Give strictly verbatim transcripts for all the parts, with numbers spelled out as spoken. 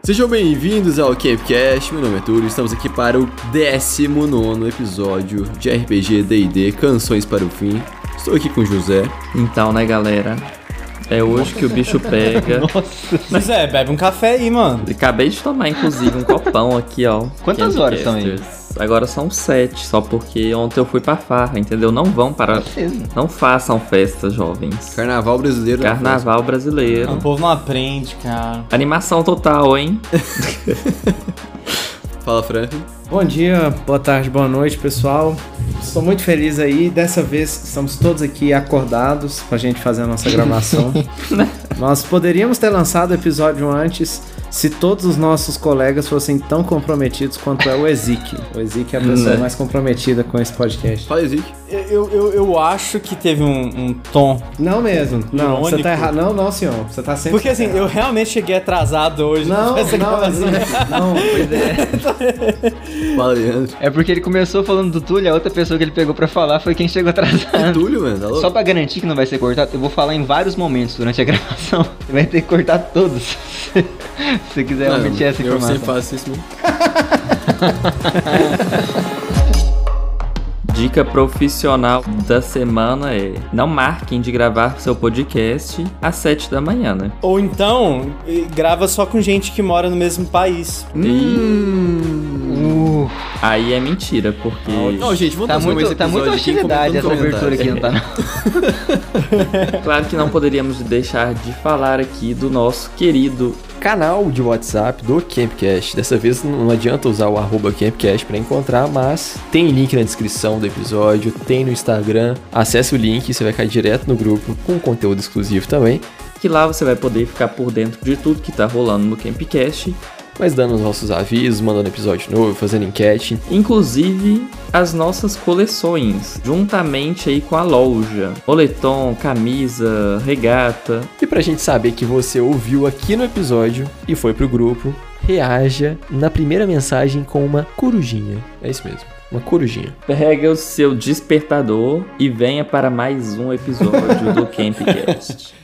Sejam bem-vindos ao Campcast, meu nome é Túlio, estamos aqui para o décimo nono episódio de R P G D e D, Canções para o Fim. Estou aqui com o José. Então, né, galera? É hoje que o bicho pega. Nossa. Mas é, bebe um café aí, mano. Acabei de tomar, inclusive, um copão aqui, ó. Quantas horas são aí? Agora são sete, só porque ontem eu fui pra farra, entendeu? Não vão para... Não façam festas, jovens. Carnaval brasileiro. Carnaval brasileiro. O povo não aprende, cara. Animação total, hein? Fala, Frank. Bom dia, boa tarde, boa noite, pessoal. Estou muito feliz aí. Dessa vez estamos todos aqui acordados pra gente fazer a nossa gravação. Nós poderíamos ter lançado o episódio antes se todos os nossos colegas fossem tão comprometidos quanto é o Ezik. O Ezik é a pessoa mais comprometida com esse podcast. Fala, Ezik. Eu, eu, eu acho que teve um, um tom... Não mesmo. Não, irônico. você tá errado. Não, não, senhor. Você tá sempre Porque assim, errado. eu realmente cheguei atrasado hoje. Não, nessa não, gravação. não, pois é. Fala, Leandro. É porque ele começou falando do Túlio, a outra pessoa que ele pegou pra falar foi quem chegou atrasado. Túlio, mano, tá louco? Só pra garantir que não vai ser cortado, eu vou falar em vários momentos durante a gravação. Você vai ter que cortar todos. Se você quiser Não, omitir essa eu informação. sempre faço isso mesmo. Dica profissional da semana é: não marquem de gravar seu podcast às sete da manhã, né? Ou então, eh, grava só com gente que mora no mesmo país. Uh, Aí é mentira, porque... Não, gente, vamos tá transformar esse muito, tá muito episódio aqui em hostilidade essa comentando abertura aqui, não tá não? Claro que não poderíamos deixar de falar aqui do nosso querido canal de WhatsApp do Campcast. Dessa vez não adianta usar o arroba Campcast para encontrar, mas tem link na descrição do episódio, tem no Instagram. Acesse o link e você vai cair direto no grupo com conteúdo exclusivo também. que lá você vai poder ficar por dentro de tudo que tá rolando no Campcast, Mas dando os nossos avisos, mandando episódio novo, fazendo enquete. inclusive as nossas coleções, juntamente aí com a loja, moletom, camisa, regata. E pra gente saber que você ouviu aqui no episódio e foi pro grupo, reaja na primeira mensagem com uma corujinha. É isso mesmo, uma corujinha. Pega o seu despertador e venha para mais um episódio do Campcast.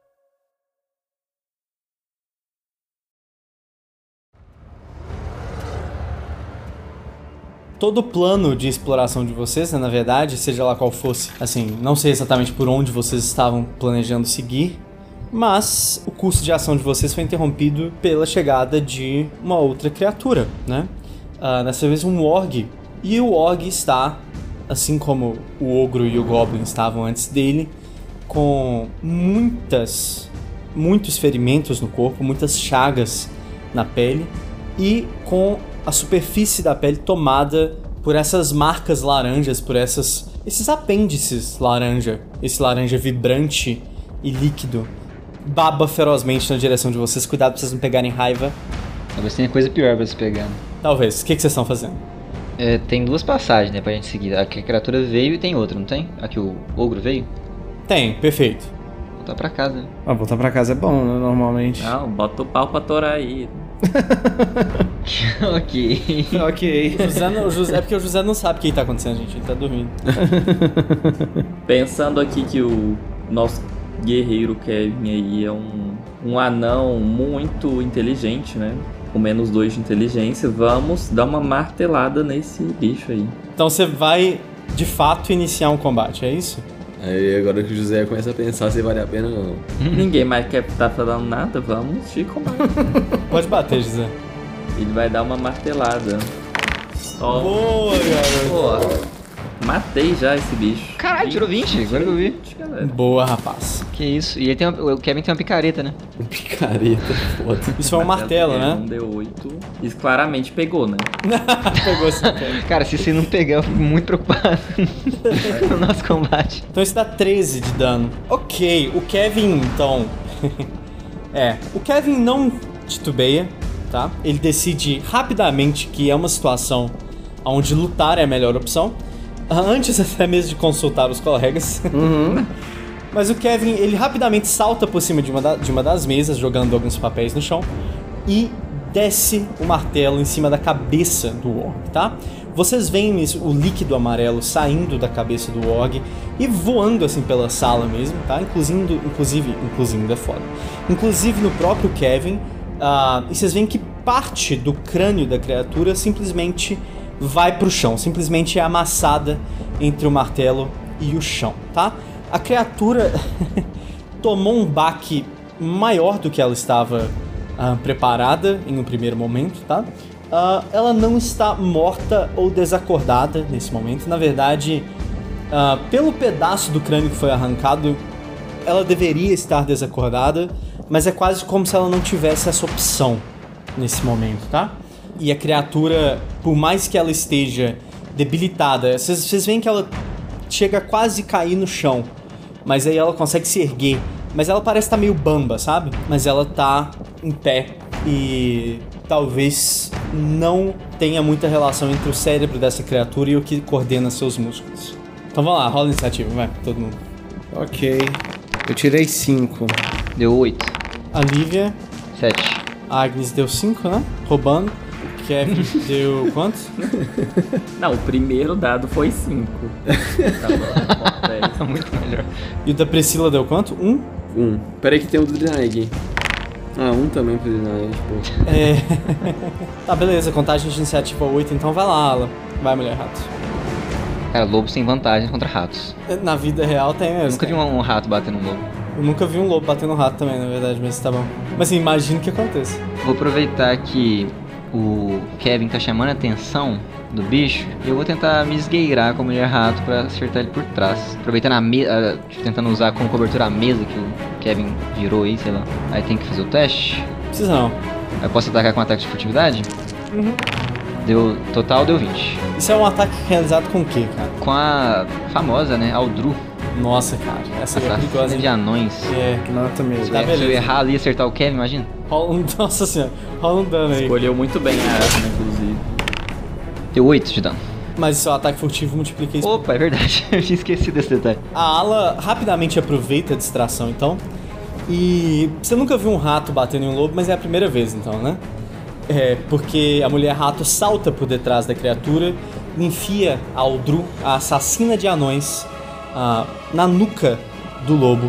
Todo o plano de exploração de vocês, né, na verdade, seja lá qual fosse, assim, não sei exatamente por onde vocês estavam planejando seguir, mas o curso de ação de vocês foi interrompido pela chegada de uma outra criatura, né? Uh, dessa vez um orc. E o orc está, assim como o ogro e o goblin estavam antes dele, com muitas, muitos ferimentos no corpo, muitas chagas na pele e com a superfície da pele tomada por essas marcas laranjas, por essas, esses apêndices laranja, esse laranja vibrante e líquido. Baba ferozmente na direção de vocês. Cuidado pra vocês não pegarem raiva. Talvez tenha coisa pior pra se pegar. Talvez. O que, que vocês estão fazendo? É, tem duas passagens, né, pra gente seguir. A que a criatura veio e tem outra, não tem? A que o ogro veio? Tem, perfeito. Voltar pra casa, né? Ah, voltar pra casa é bom, né, normalmente. Não, bota o pau pra torar aí. Ok. Ok. O José não- o José- é porque o José não sabe o que tá acontecendo, gente. Ele tá dormindo. Pensando aqui que o nosso guerreiro Kevin aí é um, um anão muito inteligente, né? Com menos dois de inteligência, vamos dar uma martelada nesse bicho aí. Então você vai, de fato, iniciar um combate, é isso? Aí agora que o José começa a pensar se vale a pena ou não. Ninguém mais quer tá falando nada, vamos de combate. Pode bater, José. Ele vai dar uma martelada. Ó, Boa, garoto. pô, matei já esse bicho. Caralho, tirou vinte, agora que eu vi. vinte, galera. Boa, rapaz. Que isso. E ele tem uma, o Kevin tem uma picareta, né? Picareta, foda. Isso foi um martelo, É, né? um D oito. Isso claramente pegou, né? Pegou esse martelo. Cara, se você não pegar, eu fico muito preocupado no nosso combate. Então isso dá treze de dano. Ok, o Kevin, então... é, o Kevin não titubeia, tá? Ele decide rapidamente que é uma situação onde lutar é a melhor opção. Antes até mesmo de consultar os colegas. Mas o Kevin, ele rapidamente salta por cima de uma, da- de uma das mesas, jogando alguns papéis no chão, e desce o martelo em cima da cabeça do orc, tá? Vocês veem isso, o líquido amarelo saindo da cabeça do orc e voando assim pela sala mesmo, tá? Inclusive, inclusive, inclusive é foda. Inclusive no próprio Kevin, uh, e vocês veem que parte do crânio da criatura simplesmente vai pro chão, simplesmente é amassada entre o martelo e o chão, tá? A criatura tomou um baque maior do que ela estava uh, preparada em um primeiro momento, tá? Uh, ela não está morta ou desacordada nesse momento. Na verdade, uh, pelo pedaço do crânio que foi arrancado, ela deveria estar desacordada, mas é quase como se ela não tivesse essa opção nesse momento, tá? E a criatura, por mais que ela esteja debilitada, vocês veem que ela chega a quase cair no chão, mas aí ela consegue se erguer. Mas ela parece estar meio bamba, sabe? Mas ela tá em pé e talvez não tenha muita relação entre o cérebro dessa criatura e o que coordena seus músculos. Então vamos lá, rola a iniciativa, vai, todo mundo. Ok. Eu tirei cinco. Deu oito. A Lívia. sete. A Agnes deu cinco, né? Roubando. Kevin deu quanto? Não, o primeiro dado foi cinco. Tá bom, Tá muito melhor. E o da Priscila deu quanto? Um? Um. Pera aí que tem o do Drinaeg. Ah, um também pro Drinaeg, pô. É... Tá, beleza. Contagem de iniciativa oito, então vai lá, Ala. Vai, mulher rato. Cara, lobos têm vantagem contra ratos. Na vida real tem mesmo. Eu nunca vi um, um rato batendo um lobo. Eu nunca vi um lobo batendo um rato também, na verdade, mas tá bom. Mas assim, imagino que aconteça. Vou aproveitar que o Kevin tá chamando a atenção do bicho e eu vou tentar me esgueirar com a mulher rato pra acertar ele por trás. Aproveitando a mesa, tentando usar como cobertura a mesa que o Kevin virou aí, sei lá. Aí tem que fazer o teste. Precisa não. Eu posso atacar com ataque de furtividade? Uhum. Deu, total deu vinte. Isso é um ataque realizado com o quê, cara? Com a famosa, né, Aldru. Nossa, cara, essa é perigosa, Assassina de hein? anões. É. Mata mesmo. Tá, É, se beleza. eu errar ali e acertar o Kevin, imagina. Rola um... Nossa senhora, rola um dano aí. Escolheu muito bem a arma, inclusive. Deu oito de dano. Mas seu ataque furtivo multiplica isso. Opa, é verdade. Eu tinha esquecido desse detalhe. A Ala rapidamente aproveita a distração, então. E você nunca viu um rato batendo em um lobo, mas é a primeira vez, então, né? É, porque a mulher rato salta por detrás da criatura, enfia a Aldru, a assassina de anões, ah, na nuca do lobo.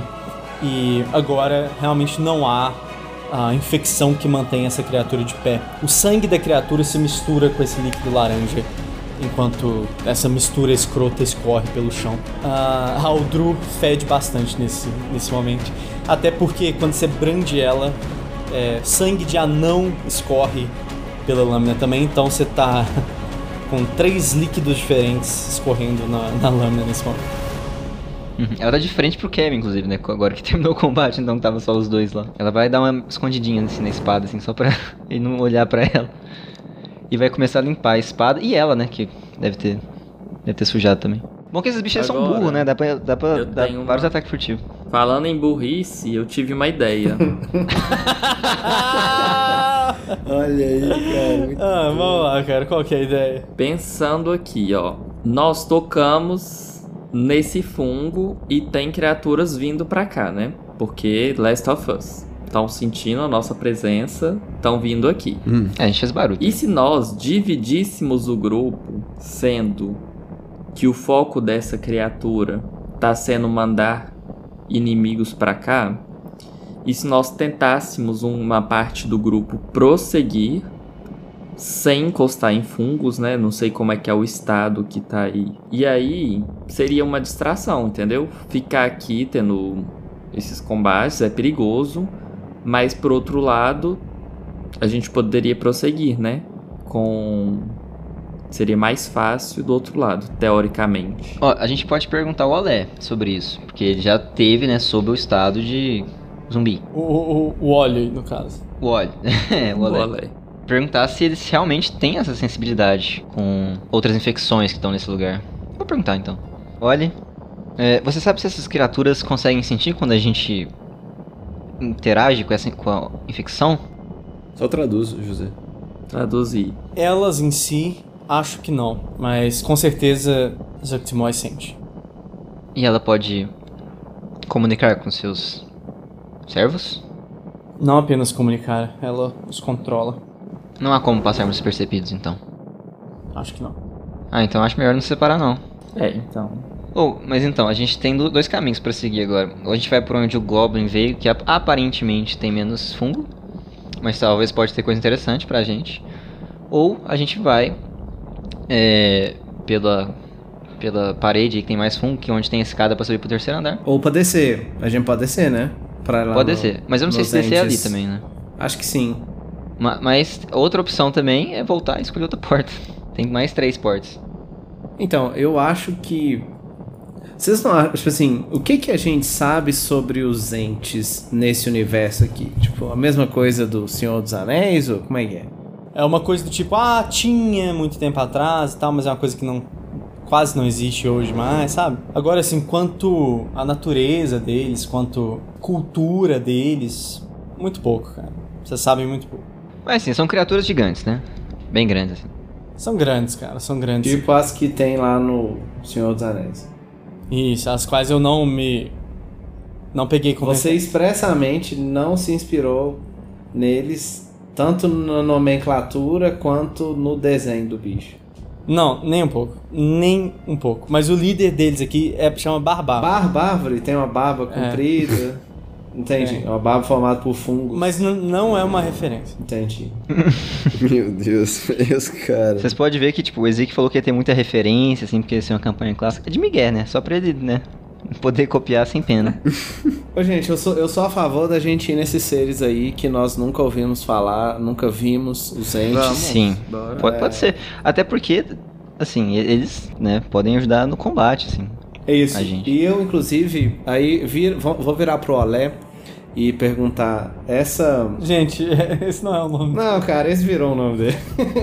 E agora realmente não há a infecção que mantém essa criatura de pé. O sangue da criatura se mistura com esse líquido laranja, enquanto essa mistura escrota escorre pelo chão. Ah, a Aldru fede bastante nesse, nesse momento. Até porque quando você brande ela, é, sangue de anão escorre pela lâmina também. Então você tá com três líquidos diferentes escorrendo na, na lâmina nesse momento. Uhum. Ela tá de frente pro Kevin, inclusive, né? Agora que terminou o combate, então tava só os dois lá. Ela vai dar uma escondidinha assim na espada, assim, só pra ele não olhar pra ela. E vai começar a limpar a espada. E ela, né? Que deve ter, deve ter sujado também. Bom que esses bichos são Agora, burros, né? Dá pra, dá pra eu dar tenho vários uma- ataques furtivos. Falando em burrice, eu tive uma ideia. Olha aí, cara. Muito Ah, bom. vamos lá, cara. Qual que é a ideia? Pensando aqui, ó. Nós tocamos nesse fungo e tem criaturas vindo pra cá, né? Porque Last of Us. Estão sentindo a nossa presença, estão vindo aqui. É, a gente fez barulho. E se nós dividíssemos o grupo, sendo que o foco dessa criatura tá sendo mandar inimigos pra cá, e se nós tentássemos uma parte do grupo prosseguir sem encostar em fungos, né? Não sei como é que é o estado que tá aí. E aí seria uma distração, entendeu? Ficar aqui tendo esses combates é perigoso, mas por outro lado a gente poderia prosseguir, né? Com... Seria mais fácil do outro lado, teoricamente. Ó, a gente pode perguntar ao Olé sobre isso. Porque ele já teve, né, sobre o estado de zumbi. O, o, o óleo aí, no caso. O Olé. É, o Olé. Boa, Lé. Perguntar se eles realmente têm essa sensibilidade com outras infecções que estão nesse lugar. Vou perguntar então. Olhe, é, você sabe se essas criaturas conseguem sentir quando a gente interage com essa com a infecção? Só traduz, José. Traduzir. Elas em si, acho que não. Mas com certeza Zuctimoy sente. E ela pode comunicar com seus servos? Não apenas comunicar, ela os controla. Não há como passarmos despercebidos então. Acho que não. Ah, então acho melhor não se separar não. É, então. Oh, mas então, a gente tem do- dois caminhos pra seguir agora. Ou a gente vai por onde o Goblin veio, que ap- aparentemente tem menos fungo. mas talvez pode ter coisa interessante pra gente. Ou a gente vai é, pela, pela parede que tem mais fungo, que é onde tem escada pra subir pro terceiro andar. Ou pra descer. A gente pode descer, né? Pra lá pode no, descer, mas eu não sei se descer ali também, né? Acho que sim. Ma- mas outra opção também é voltar e escolher outra porta. Tem mais três portas. Então, eu acho que... Vocês não acham, tipo assim, o que que a gente sabe sobre os entes nesse universo aqui? Tipo, a mesma coisa do Senhor dos Anéis, ou como é que é? É uma coisa do tipo, ah, tinha muito tempo atrás e tal, mas é uma coisa que não quase não existe hoje mais, sabe? Agora, assim, quanto a natureza deles, quanto cultura deles, muito pouco, cara. Vocês sabem muito pouco. Mas assim, são criaturas gigantes, né? Bem grandes, assim. São grandes, cara, são grandes. Tipo as que tem lá no Senhor dos Anéis. Isso, as quais eu não me... Não peguei com Você referência. expressamente não se inspirou neles, tanto na nomenclatura quanto no desenho do bicho. Não, nem um pouco. Nem um pouco. Mas o líder deles aqui é, chama Barbaro. Barba, árvore, tem uma barba comprida. Entendi. É. é uma barba formada por fungos. Mas n- não é uma referência. Entendi. Meu Deus, esse cara. Vocês podem ver que, tipo, o Ezequiel falou que ia ter muita referência, assim, porque ia ser uma campanha clássica. É de Miguel, né? Só pra ele, né? Poder copiar sem pena. Ô, gente, eu sou, eu sou a favor da gente ir nesses seres aí que nós nunca ouvimos falar, nunca vimos os entes. Vamos. Sim, Bora. pode, pode ser. Até porque, assim, eles, né, podem ajudar no combate, assim. É isso. A gente. E eu, inclusive, aí vir, vou, vou virar pro Olé e perguntar, essa... Gente, esse não é o nome. Não, cara, esse virou o nome dele.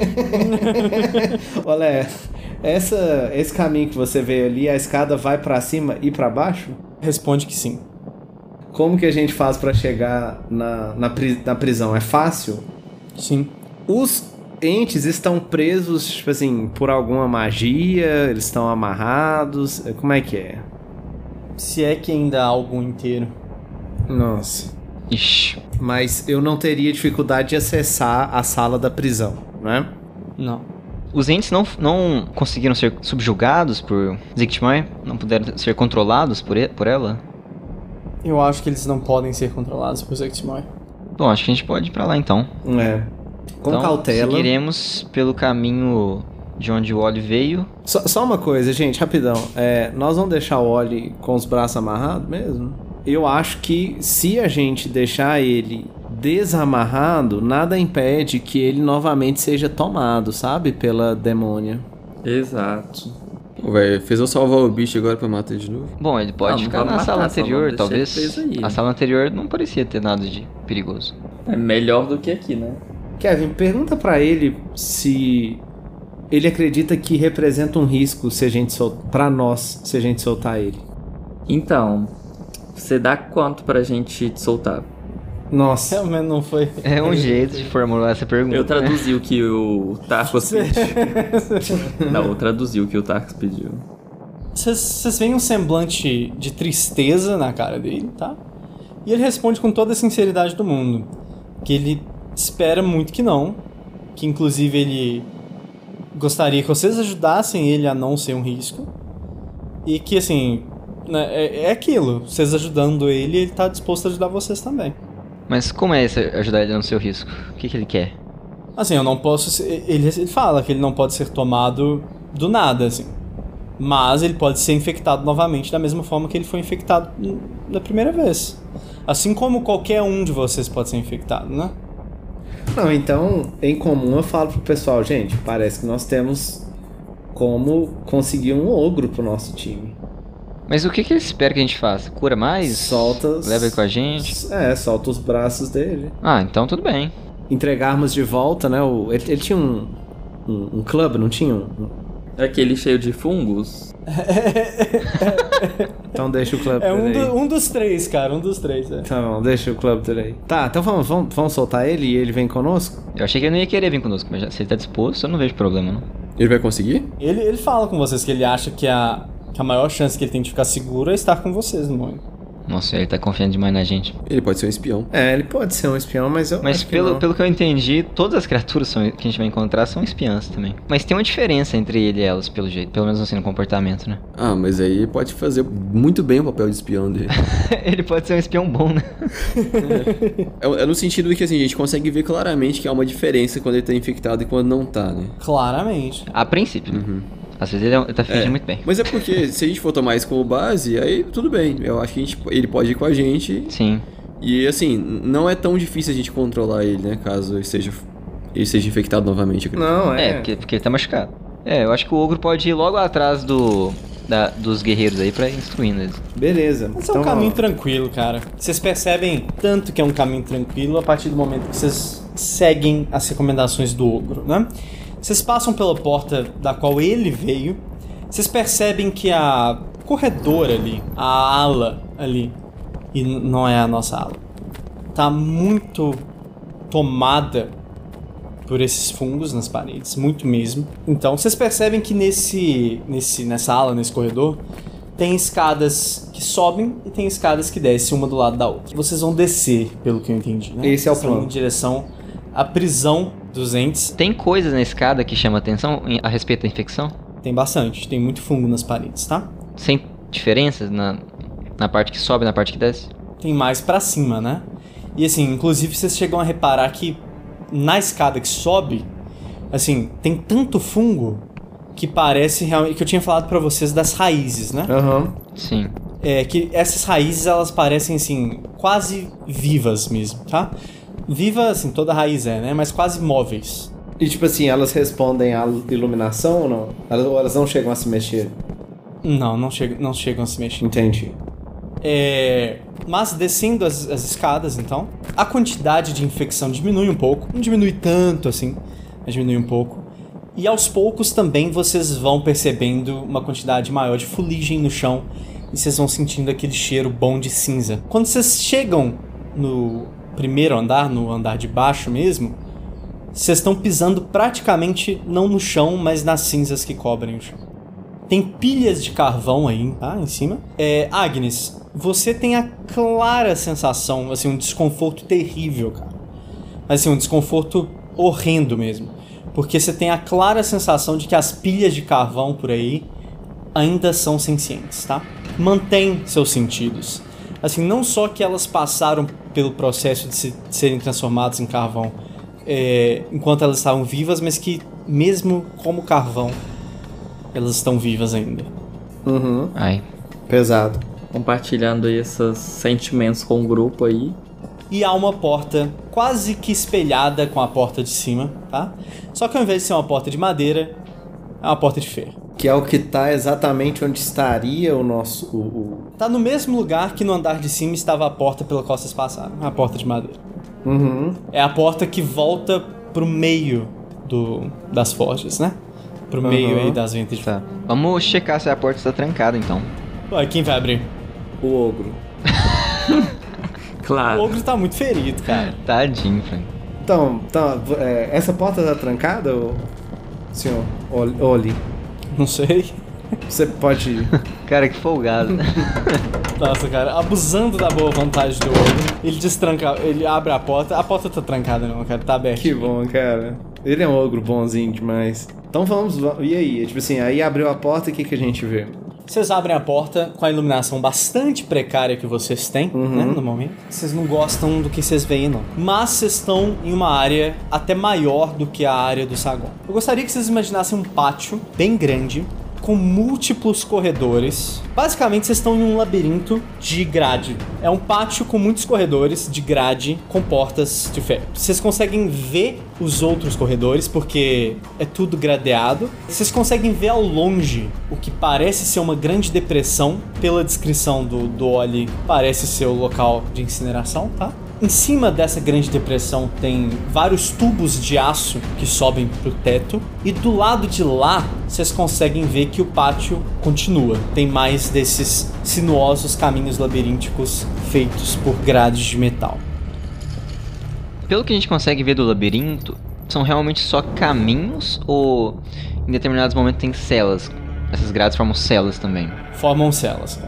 Olé, essa, esse caminho que você vê ali, a escada vai pra cima e pra baixo? Responde que sim. Como que a gente faz pra chegar na, na, pri, na prisão? É fácil? Sim. Os entes estão presos, tipo assim, por alguma magia? Eles estão amarrados? Como é que é? Se é que ainda há algum inteiro. Nossa. Ixi. Mas eu não teria dificuldade de acessar a sala da prisão, né? Não. Os entes não, não conseguiram ser subjugados por Zictmai? Não puderam ser controlados por, e, por ela? Eu acho que eles não podem ser controlados por Zectimoy. Bom, acho que a gente pode ir pra lá então. É. Com então, cautela. seguiremos pelo caminho de onde o Oli veio. Só, só uma coisa, gente, rapidão. É, nós vamos deixar o Oli com os braços amarrados mesmo? Eu acho que se a gente deixar ele desamarrado, nada impede que ele novamente seja tomado, sabe? Pela demônia. Exato. Pô, velho, fez eu salvar o bicho agora pra matar ele de novo? Bom, ele pode Não, não ficar vamos na matar, sala só anterior, vamos deixar talvez. ele preso aí. A sala anterior não parecia ter nada de perigoso. É melhor do que aqui, né? Kevin, pergunta pra ele se ele acredita que representa um risco se a gente sol... pra nós, se a gente soltar ele. Então, você dá quanto pra gente te soltar? Nossa. Realmente não foi. É um jeito de formular essa pergunta. Eu traduzi o que o Tarcos pediu. Não, eu traduzi o que o Tarcos pediu. Vocês veem um semblante de tristeza na cara dele, tá? E ele responde com toda a sinceridade do mundo. Que ele espera muito que não. Que inclusive ele gostaria que vocês ajudassem ele a não ser um risco. E que assim, né, é, é aquilo. Vocês ajudando ele, ele tá disposto a ajudar vocês também. Mas como é esse ajudar ele no seu risco? O que, que ele quer? Assim, eu não posso ser, ele, ele fala que ele não pode ser tomado do nada, assim. Mas ele pode ser infectado novamente da mesma forma que ele foi infectado da primeira vez. Assim como qualquer um de vocês pode ser infectado, né? Não, então, em comum eu falo pro pessoal, gente, parece que nós temos como conseguir um ogro pro nosso time. Mas o que, que ele espera que a gente faça? Cura mais? Solta... Leva ele com a gente? É, solta os braços dele. Ah, então tudo bem. Entregarmos de volta, né? O, ele, ele tinha um, um, um clube, não tinha um... Aquele cheio de fungos? Então deixa o clube É um, dele aí. do, um dos três, cara, um dos três, é. Tá bom, deixa o clube dele aí. Tá, então vamos, vamos, vamos soltar ele e ele vem conosco? Eu achei que ele não ia querer vir conosco, mas já, se ele tá disposto, eu não vejo problema, não. Ele vai conseguir? Ele, ele fala com vocês que ele acha que a, que a maior chance que ele tem de ficar seguro é estar com vocês no momento. Nossa, ele tá confiando demais na gente. Ele pode ser um espião. É, ele pode ser um espião, mas eu Mas acho que pelo, não. pelo que eu entendi, todas as criaturas são- que a gente vai encontrar são espiãs também. Mas tem uma diferença entre ele e elas, pelo jeito. Pelo menos assim, no comportamento, né? Ah, mas aí ele pode fazer muito bem o papel de espião dele. Ele pode ser um espião bom, né? É, é no sentido de que assim, a gente consegue ver claramente que há uma diferença quando ele tá infectado e quando não tá, né? Claramente. A princípio. Uhum. Às vezes ele, é- ele tá fingindo É, muito bem. Mas é porque se a gente for tomar isso como base, aí tudo bem. Eu acho que a gente, ele pode ir com a gente. Sim. E assim, não é tão difícil a gente controlar ele, né? Caso ele seja, ele seja infectado novamente. eu acredito. Não, é. É, porque, porque ele tá machucado. É, eu acho que o ogro pode ir logo atrás do, da- dos guerreiros aí pra ir instruindo eles. Beleza. Mas é então, um caminho ó, tranquilo, cara. Vocês percebem tanto que é um caminho tranquilo a partir do momento que vocês seguem as recomendações do ogro, né? Vocês passam pela porta da qual ele veio. Vocês percebem que a corredor ali, a ala ali, e n- não é a nossa ala, tá muito tomada por esses fungos nas paredes, muito mesmo. Então, vocês percebem que nesse, nesse, nessa ala, nesse corredor, tem escadas que sobem e tem escadas que descem uma do lado da outra. Vocês vão descer, pelo que eu entendi, né? Esse é o Vocês vão plano. em direção à prisão dos entes. Tem coisas na escada que chamam atenção em- a respeito da infecção? Tem bastante, tem muito fungo nas paredes, tá? Sem diferenças na, na parte que sobe e na parte que desce? Tem mais pra cima, né? E assim, inclusive vocês chegam a reparar que na escada que sobe, assim, tem tanto fungo que parece realmente que eu tinha falado pra vocês das raízes, né? Aham. Sim. É que essas raízes elas parecem assim quase vivas mesmo, tá? Viva assim, toda raiz é, né? Mas quase móveis. E tipo assim, elas respondem à iluminação ou não? Elas, ou elas não chegam a se mexer? Não, não chegam, não chegam a se mexer. Entendi. É, mas descendo as, as escadas, então, a quantidade de infecção diminui um pouco. Não diminui tanto assim, mas diminui um pouco. E aos poucos também vocês vão percebendo uma quantidade maior de fuligem no chão. E vocês vão sentindo aquele cheiro bom de cinza. Quando vocês chegam no primeiro andar, no andar de baixo mesmo, vocês estão pisando praticamente não no chão, mas nas cinzas que cobrem o chão. Tem pilhas de carvão aí, tá? Em cima. É, Agnes, você tem a clara sensação, assim, um desconforto terrível, cara. Assim, um desconforto horrendo mesmo. Porque você tem a clara sensação de que as pilhas de carvão por aí ainda são sencientes, tá? Mantém seus sentidos. Assim, não só que elas passaram pelo processo de, se, de serem transformadas em carvão é, enquanto elas estavam vivas, mas que mesmo como carvão, elas estão vivas ainda. Uhum. Ai. Pesado. Compartilhando aí esses sentimentos com o grupo aí. E há uma porta quase que espelhada com a porta de cima, tá? Só que ao invés de ser uma porta de madeira, é uma porta de ferro. Que é o que tá exatamente onde estaria o nosso... O, o... Tá no mesmo lugar que no andar de cima estava a porta pela qual vocês passaram, a porta de madeira. Uhum. É a porta que volta pro meio do, das forjas, né? Pro meio Uhum. aí das ventas de Tá. Vamos checar se a porta está trancada, então. Ué, quem vai abrir? O ogro. O Claro. ogro tá muito ferido, cara. Tadinho, Frank. Então, então é, essa porta tá trancada, ô, senhor Oli- Oli? Não sei. Você pode... Cara, que folgado. Nossa, cara, abusando da boa vontade do ogro, ele destranca, ele abre a porta. A porta tá trancada não, cara, tá aberta. Que bom, cara. Ele é um ogro bonzinho demais. Então vamos... va- E aí? Tipo assim, aí abriu a porta e o que, que a gente vê? Vocês abrem a porta com a iluminação bastante precária que vocês têm, Uhum. né, no momento. Vocês não gostam do que vocês veem, não. Mas vocês estão em uma área até maior do que a área do saguão. Eu gostaria que vocês imaginassem um pátio bem grande, com múltiplos corredores. Basicamente, vocês estão em um labirinto de grade. É um pátio com muitos corredores de grade com portas de ferro. Vocês conseguem ver os outros corredores porque é tudo gradeado. Vocês conseguem ver ao longe o que parece ser uma grande depressão. Pela descrição do, do Oli, parece ser o local de incineração, tá? Em cima dessa grande depressão tem vários tubos de aço que sobem pro teto. E do lado de lá, vocês conseguem ver que o pátio continua. Tem mais desses sinuosos caminhos labirínticos feitos por grades de metal. Pelo que a gente consegue ver do labirinto, são realmente só caminhos ou em determinados momentos tem celas? Essas grades formam celas também. Formam celas, cara.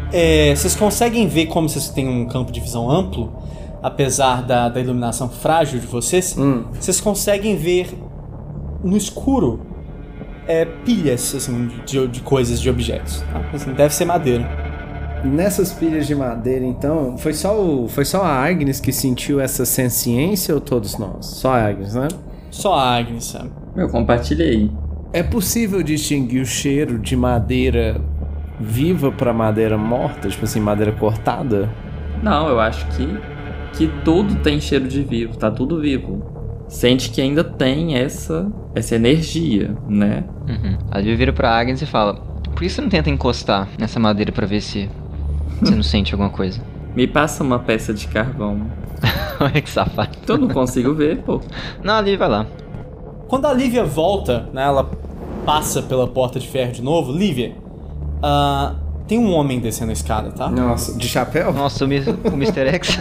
É, vocês conseguem ver como vocês têm um campo de visão amplo, apesar da, da iluminação frágil de vocês, Hum. vocês conseguem ver no escuro é, pilhas assim, de, de coisas, de objetos. Tá? Assim, deve ser madeira. Nessas pilhas de madeira, então, foi só, o, foi só a Agnes que sentiu essa senciência ou todos nós? Só a Agnes, né? Só a Agnes, sabe? Eu compartilhei. É possível distinguir o cheiro de madeira viva pra madeira morta? Tipo assim, madeira cortada? Não, eu acho que, que tudo tem cheiro de vivo, tá tudo vivo. Sente que ainda tem essa, essa energia, né? Uhum. A Lívia vira pra Agnes e fala: por que você não tenta encostar nessa madeira pra ver se você não sente alguma coisa? Me passa uma peça de carvão. Olha que safado. Eu não consigo ver, pô. Não, a Lívia vai lá. Quando a Lívia volta, né, ela passa pela porta de ferro de novo. Lívia, uh, tem um homem descendo a escada, tá? Nossa, de chapéu? Nossa, o, Mi- o mister X.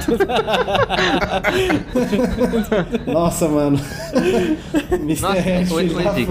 Nossa, mano. Nossa, mister oito X, mais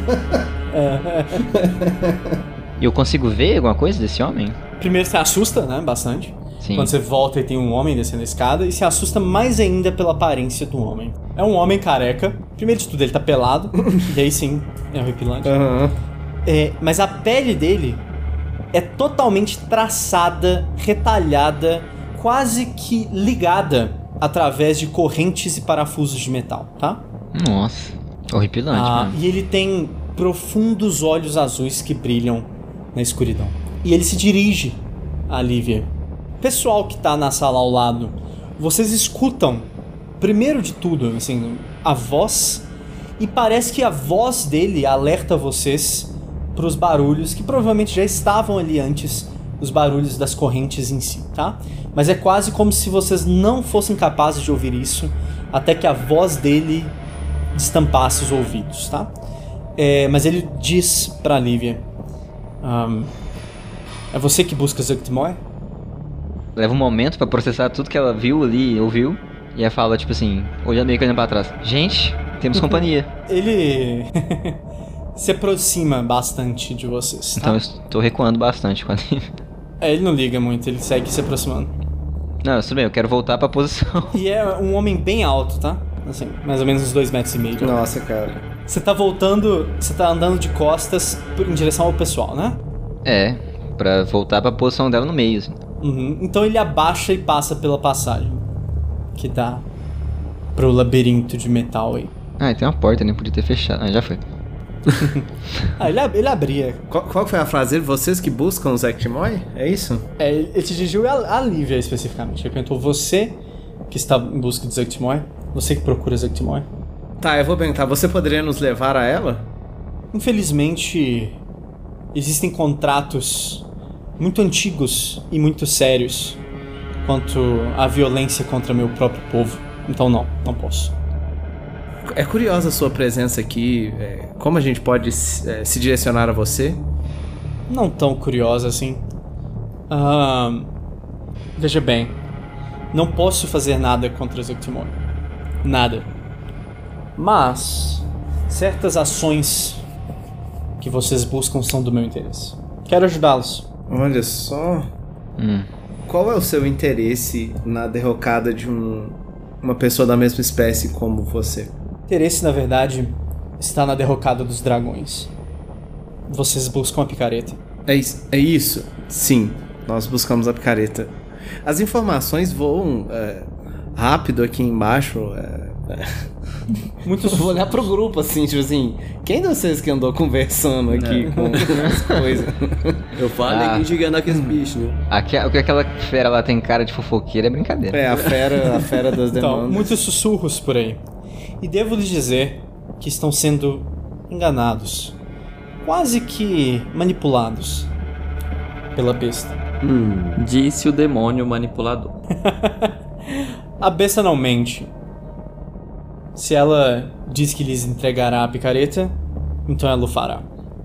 E eu consigo ver alguma coisa desse homem? Primeiro você assusta, né, bastante. Sim. Quando você volta e tem um homem descendo a escada, e se assusta mais ainda pela aparência do homem. É um homem careca. Primeiro de tudo, ele tá pelado. E aí sim, é horripilante. Aham. É, mas a pele dele é totalmente traçada, retalhada, quase que ligada através de correntes e parafusos de metal, tá? Nossa, horripilante, Ah, mano. e ele tem profundos olhos azuis que brilham na escuridão. E ele se dirige a Lívia. Pessoal que tá na sala ao lado, vocês escutam, primeiro de tudo, assim, a voz, e parece que a voz dele alerta vocês pros barulhos que provavelmente já estavam ali antes, os barulhos das correntes em si, tá? Mas é quase como se vocês não fossem capazes de ouvir isso até que a voz dele destampasse os ouvidos, tá? É, mas ele diz pra Lívia: um, é você que busca Zuctmoy? Leva um momento pra processar tudo que ela viu ali, ouviu. E ela fala, tipo assim, olhando meio que olhando pra trás: gente, temos companhia. Ele se aproxima bastante de vocês, tá? Então eu estou recuando bastante com a Lívia. É, ele não liga muito, ele segue se aproximando. Não, tudo bem, eu quero voltar pra posição. E é um homem bem alto, tá? Assim, mais ou menos uns dois metros e meio. Nossa, cara. Você tá voltando, você tá andando de costas em direção ao pessoal, né? É, pra voltar pra posição dela no meio, assim. Uhum. Então ele abaixa e passa pela passagem que dá pro labirinto de metal aí. Ah, e tem uma porta, nem podia ter fechado. Ah, já foi. Ah, ele, ab- ele abria. Qual, qual foi a frase dele? Vocês que buscam os Ectimoy? É isso? É, ele ele te dirigiu a, a Lívia especificamente. Ele perguntou: você que está em busca de Zuctmoy? Você que procura Zuctmoy? Tá, eu vou perguntar. Você poderia nos levar a ela? Infelizmente, existem contratos muito antigos e muito sérios quanto à violência contra meu próprio povo. Então não, não posso. É curiosa a sua presença aqui. é, Como a gente pode é, se direcionar a você? Não tão curiosa assim. Ahn, veja bem, não posso fazer nada contra Zuctmoy. Nada. Mas certas ações que vocês buscam são do meu interesse. Quero ajudá-los. Olha só. Hum. Qual é o seu interesse na derrocada de um, uma pessoa da mesma espécie como você? Interesse, na verdade, está na derrocada dos dragões. Vocês buscam a picareta. É isso? É isso? Sim, nós buscamos a picareta. As informações voam é, rápido aqui embaixo. É, é. Muitos Vou olhar pro grupo assim, tipo assim, quem de vocês que andou conversando aqui É. com as coisas? Eu falei Ah. que enxergando aqueles bichos, né? Aqui, o que aquela fera lá tem cara de fofoqueira é brincadeira. É, a fera, a fera das Então, demandas. muitos sussurros por aí. E devo lhes dizer que estão sendo enganados, quase que manipulados pela besta. Hum. Disse o demônio manipulador. A besta não mente. Se ela diz que lhes entregará a picareta, então ela o fará.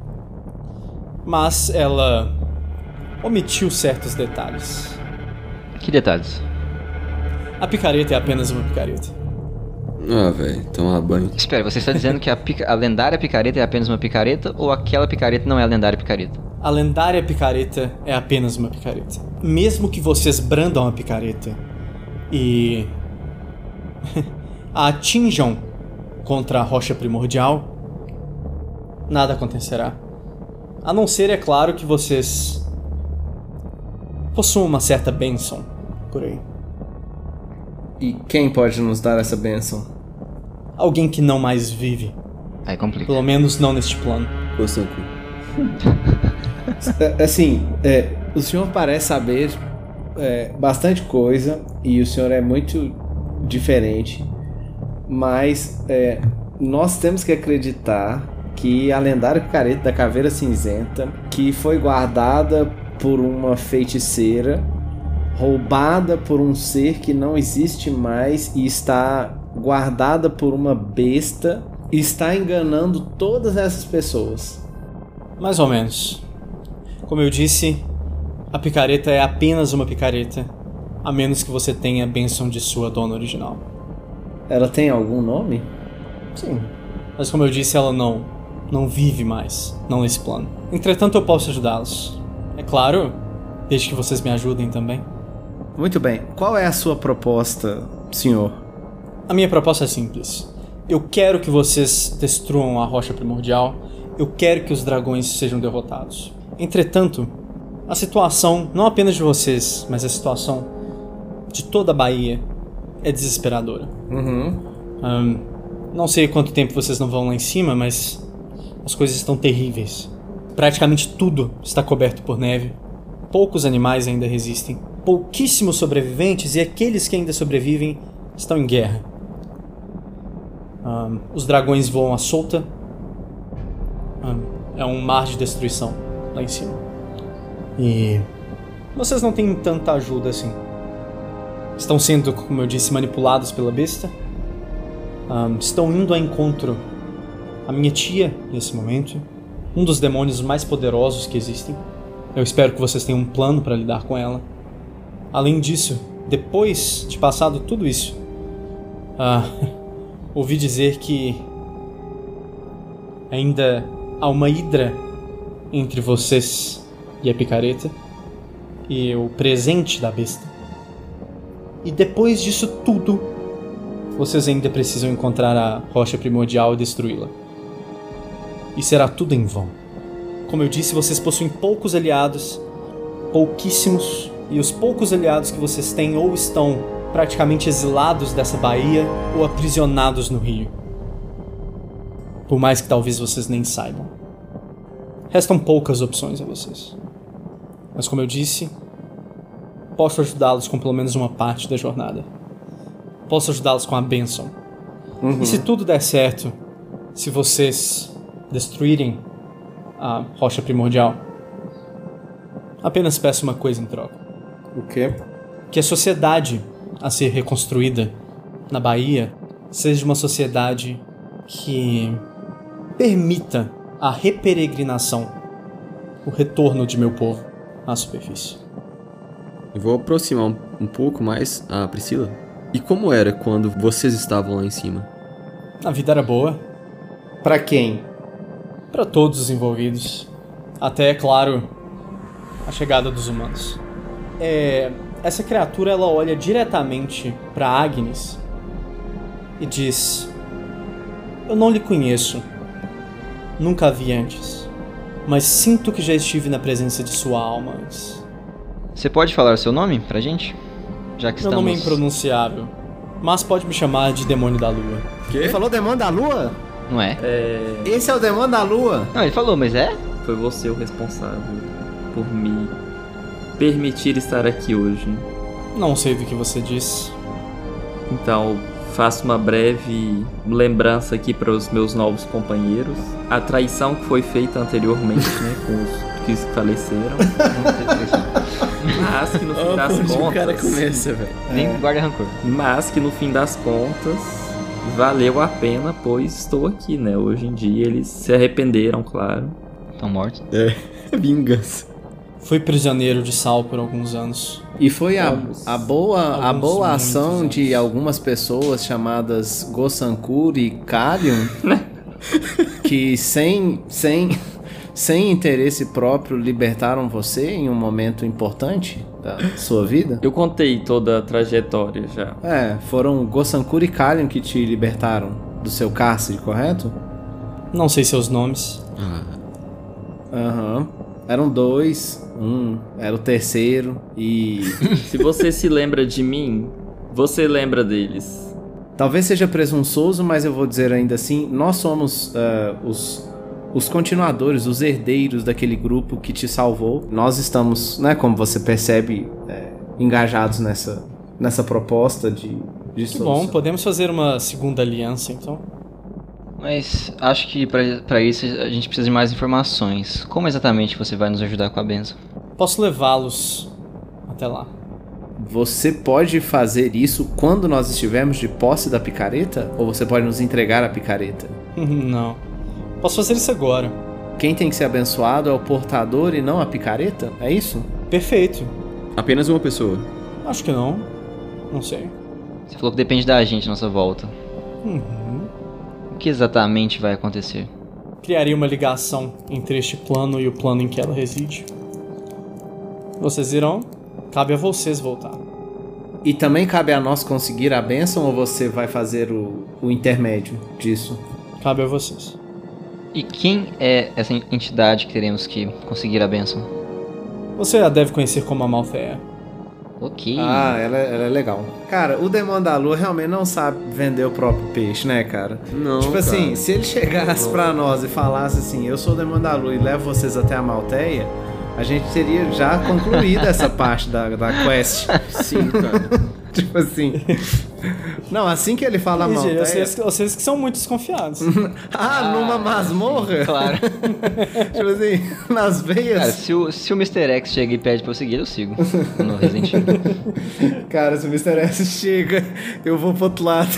Mas ela omitiu certos detalhes. Que detalhes? A picareta é apenas uma picareta. Ah, velho, tomar banho. Espera, você está dizendo que a, pica... a lendária picareta é apenas uma picareta ou aquela picareta não é a lendária picareta? A lendária picareta é apenas uma picareta. Mesmo que vocês brandam a picareta e a atinjam contra a rocha primordial, nada acontecerá. A não ser, é claro, que vocês possuam uma certa bênção por aí. E quem pode nos dar essa bênção? Alguém que não mais vive. Aí complica. Pelo menos não neste plano. Coçando o cu. Assim, é, o senhor parece saber é, bastante coisa e o senhor é muito diferente, mas é, nós temos que acreditar que a lendária picareta da Caveira Cinzenta, que foi guardada por uma feiticeira, roubada por um ser que não existe mais e está guardada por uma besta, está enganando todas essas pessoas. Mais ou menos. Como eu disse, a picareta é apenas uma picareta, a menos que você tenha a bênção de sua dona original. Ela tem algum nome? Sim. Mas como eu disse, ela não, não vive mais, não nesse plano. Entretanto, eu posso ajudá-los. É claro, desde que vocês me ajudem também. Muito bem. Qual é a sua proposta, senhor? A minha proposta é simples. Eu quero que vocês destruam a rocha primordial. Eu quero que os dragões sejam derrotados. Entretanto, a situação, não apenas de vocês, mas a situação de toda a Bahia é desesperadora. Uhum. Um, não sei quanto tempo vocês não vão lá em cima, mas as coisas estão terríveis. Praticamente tudo está coberto por neve. Poucos animais ainda resistem. Pouquíssimos sobreviventes, e aqueles que ainda sobrevivem estão em guerra. Um, os dragões voam à solta. Um, é um mar de destruição lá em cima. E vocês não têm tanta ajuda assim. Estão sendo, como eu disse, manipulados pela besta. Um, estão indo ao encontro a minha tia nesse momento. Um dos demônios mais poderosos que existem. Eu espero que vocês tenham um plano para lidar com ela. Além disso, depois de passado tudo isso, uh, ouvi dizer que ainda há uma hidra entre vocês e a picareta e o presente da besta. E depois disso tudo, vocês ainda precisam encontrar a rocha primordial e destruí-la. E será tudo em vão. Como eu disse, vocês possuem poucos aliados, pouquíssimos, e os poucos aliados que vocês têm ou estão praticamente exilados dessa baía ou aprisionados no rio. Por mais que talvez vocês nem saibam. Restam poucas opções a vocês. Mas como eu disse, posso ajudá-los com pelo menos uma parte da jornada. Posso ajudá-los com a bênção. Uhum. E se tudo der certo, se vocês destruírem a rocha primordial, apenas peço uma coisa em troca. O quê? Que a sociedade a ser reconstruída na Bahia seja uma sociedade que permita a reperegrinação, o retorno de meu povo à superfície. Eu vou aproximar um, um pouco mais a Priscila. E como era quando vocês estavam lá em cima? A vida era boa. Pra quem? Para todos os envolvidos. Até, é claro, a chegada dos humanos. É, essa criatura, ela olha diretamente para Agnes e diz: eu não lhe conheço. Nunca a vi antes. Mas sinto que já estive na presença de sua alma antes. Você pode falar o seu nome pra gente? Já que Meu estamos... nome é impronunciável, mas pode me chamar de Demônio da Lua. Ele falou demônio da lua? Não é? É... Esse é o demônio da lua? Não, ele falou, mas é? Foi você o responsável por me permitir estar aqui hoje. Não sei do que você disse. Então, faço uma breve lembrança aqui para os meus novos companheiros. A traição que foi feita anteriormente, né, com os que faleceram. Mas que no fim das contas... o cara começa, velho. Nem guarda rancor. Mas que no fim das contas valeu a pena, pois estou aqui, né? Hoje em dia eles se arrependeram, claro. Estão mortos. É, vingança. fui prisioneiro de Sal por alguns anos. E foi a, a boa, a Alguns boa muitos ação anos. de algumas pessoas chamadas Gosankura e Kalium que sem, sem, sem interesse próprio libertaram você em um momento importante da sua vida? Eu contei toda a trajetória já. É, foram Gosankura e Kalium que te libertaram do seu cárcere, correto? Não sei seus nomes. Aham. Eram dois, um era o terceiro e... Se você se lembra de mim, você lembra deles. Talvez seja presunçoso, mas eu vou dizer ainda assim, nós somos uh, os, os continuadores, os herdeiros daquele grupo que te salvou. Nós estamos, né, como você percebe, é, engajados nessa, nessa proposta de, de Que solução. bom, podemos fazer uma segunda aliança, então. Mas acho que pra, pra isso a gente precisa de mais informações. Como exatamente você vai nos ajudar com a benção? Posso levá-los até lá. Você pode fazer isso quando nós estivermos de posse da picareta? Ou você pode nos entregar a picareta? Não. Posso fazer isso agora. Quem tem que ser abençoado é o portador e não a picareta? É isso? Perfeito. Apenas uma pessoa. Acho que não. Não sei. Você falou que depende da gente, nossa volta. Uhum. O que exatamente vai acontecer? Criaria uma ligação entre este plano e o plano em que ela reside. Vocês irão. Cabe a vocês voltar. E também cabe a nós conseguir a bênção ou você vai fazer o, o intermédio disso? Cabe a vocês. E quem é essa entidade que teremos que conseguir a benção? Você a deve conhecer como a Malfeia. Ok. Ah, ela, ela é legal. Cara, o Demônio da Lua realmente não sabe vender o próprio peixe, né, cara? Não, Tipo cara. assim, se ele chegasse pra nós e falasse assim, eu sou o Demônio da Lua e levo vocês até a Malteia, a gente teria já concluído essa parte da, da quest. Sim, cara. Tipo assim... Não, assim que ele fala Ih, gente, Malteia... vocês, vocês que são muito desconfiados. Ah, numa masmorra? Claro. Tipo assim, nas veias... Cara, se o, se o mister X chega e pede pra eu seguir, eu sigo. No Resident Evil. Cara, se o mister S chega, eu vou pro outro lado.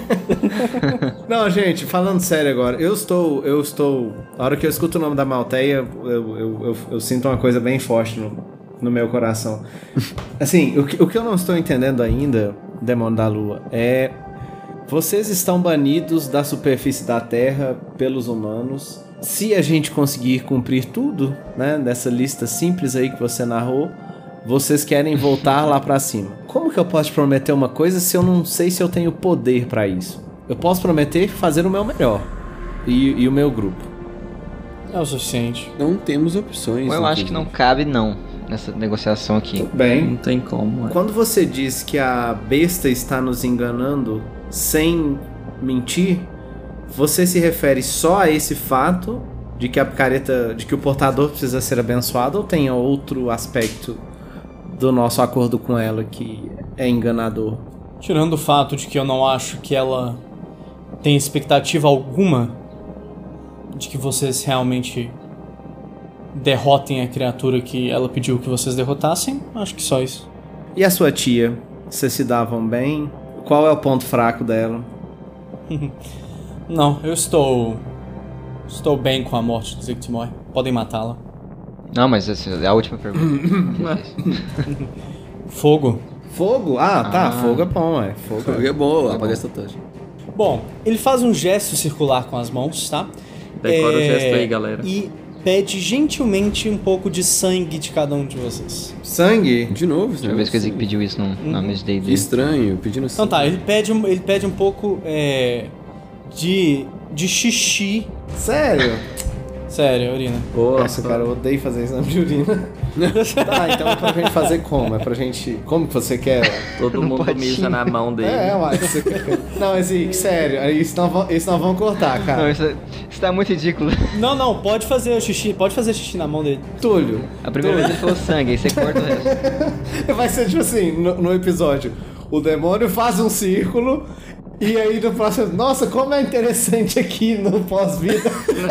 Não, gente, falando sério agora, eu estou, eu estou... A hora que eu escuto o nome da Malteia, eu, eu, eu, eu sinto uma coisa bem forte no, no meu coração. Assim, o que, o que eu não estou entendendo ainda, Demônio da Lua, é... Vocês estão banidos da superfície da Terra pelos humanos. Se a gente conseguir cumprir tudo, né, dessa lista simples aí que você narrou, vocês querem voltar lá pra cima. Como que eu posso te prometer uma coisa se eu não sei se eu tenho poder pra isso? Eu posso prometer fazer o meu melhor. E, e o meu grupo. É o suficiente. Não temos opções. Eu acho que não cabe, não, nessa negociação aqui. Bem, Não tem como. É. quando você diz que a besta está nos enganando sem mentir, você se refere só a esse fato de que a picareta, de que o portador precisa ser abençoado, ou tem outro aspecto do nosso acordo com ela que é enganador? Tirando o fato de que eu não acho que ela tem expectativa alguma de que vocês realmente derrotem a criatura que ela pediu que vocês derrotassem, acho que só isso. E a sua tia? Vocês se davam bem? Qual é o ponto fraco dela? Não, eu estou... Estou bem com a morte de Zictimoy. Podem matá-la. Não, mas essa é a última pergunta. Fogo. Fogo? Ah, tá. Ah. Fogo é bom, é. Fogo Fogo é bom, apaga essa tocha. Bom, ele faz um gesto circular com as mãos, tá? Decora o gesto aí, galera. E pede gentilmente um pouco de sangue de cada um de vocês. Sangue? De novo, Primeira vez que o Zeke pediu isso no, na mesa de D e Que D. estranho, pedindo assim. Então tá, ele pede um, ele pede um pouco é, de, de xixi. Sério? Sério, urina. Nossa, cara, eu odeio fazer exame de urina. Tá, então é pra gente fazer como? É pra gente... Como que você quer? Todo mundo pode mija ir. na mão dele. É, uai, você quer... Não, assim, sério, isso nós vamos, isso nós vamos cortar, Não, cara. isso, isso tá muito ridículo. Não, não, pode fazer o xixi, pode fazer xixi na mão dele. Túlio, A primeira vez ele falou sangue, aí você corta o resto. vai ser tipo assim, no, no episódio, o demônio faz um círculo... E aí no próximo, nossa, como é interessante aqui no pós-vida.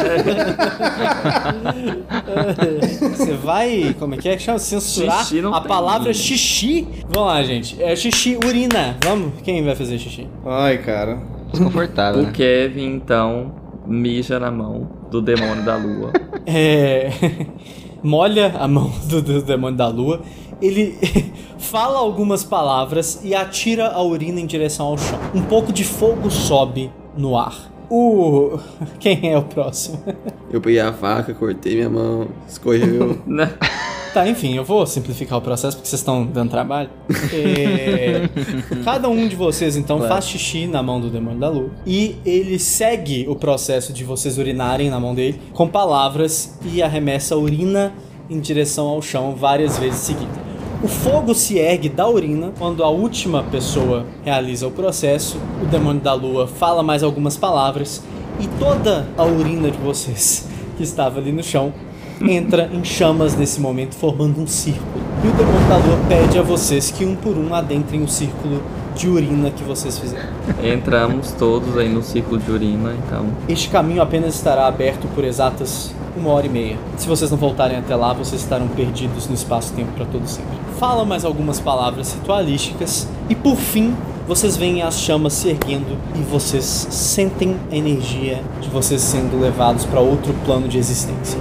Você vai, como é que é que chama? Censurar Xixi não a tem palavra limite. xixi? Vamos lá, gente. É xixi, urina. Vamos? Quem vai fazer xixi? Ai, cara. Desconfortável, O né? Kevin, então, mija na mão do demônio da lua. É... molha a mão do, do demônio da lua, ele fala algumas palavras e atira a urina em direção ao chão. Um pouco de fogo sobe no ar. O... Quem é o próximo? Eu peguei a faca, cortei minha mão, escorreu. Tá, enfim, eu vou simplificar o processo porque vocês estão dando trabalho. É... Cada um de vocês, então, claro, faz xixi na mão do demônio da lua. E ele segue o processo de vocês urinarem na mão dele com palavras e arremessa a urina em direção ao chão várias vezes seguidas. O fogo se ergue da urina quando a última pessoa realiza o processo. O demônio da lua fala mais algumas palavras e toda a urina de vocês que estava ali no chão entra em chamas nesse momento, formando um círculo. E o demônio da lua pede a vocês que um por um adentrem o círculo de urina que vocês fizeram. Entramos todos aí no círculo de urina, então... Este caminho apenas estará aberto por exatas uma hora e meia. Se vocês não voltarem até lá, vocês estarão perdidos no espaço-tempo para todo sempre. Fala mais algumas palavras ritualísticas e, por fim, vocês veem as chamas se erguendo e vocês sentem a energia de vocês sendo levados para outro plano de existência.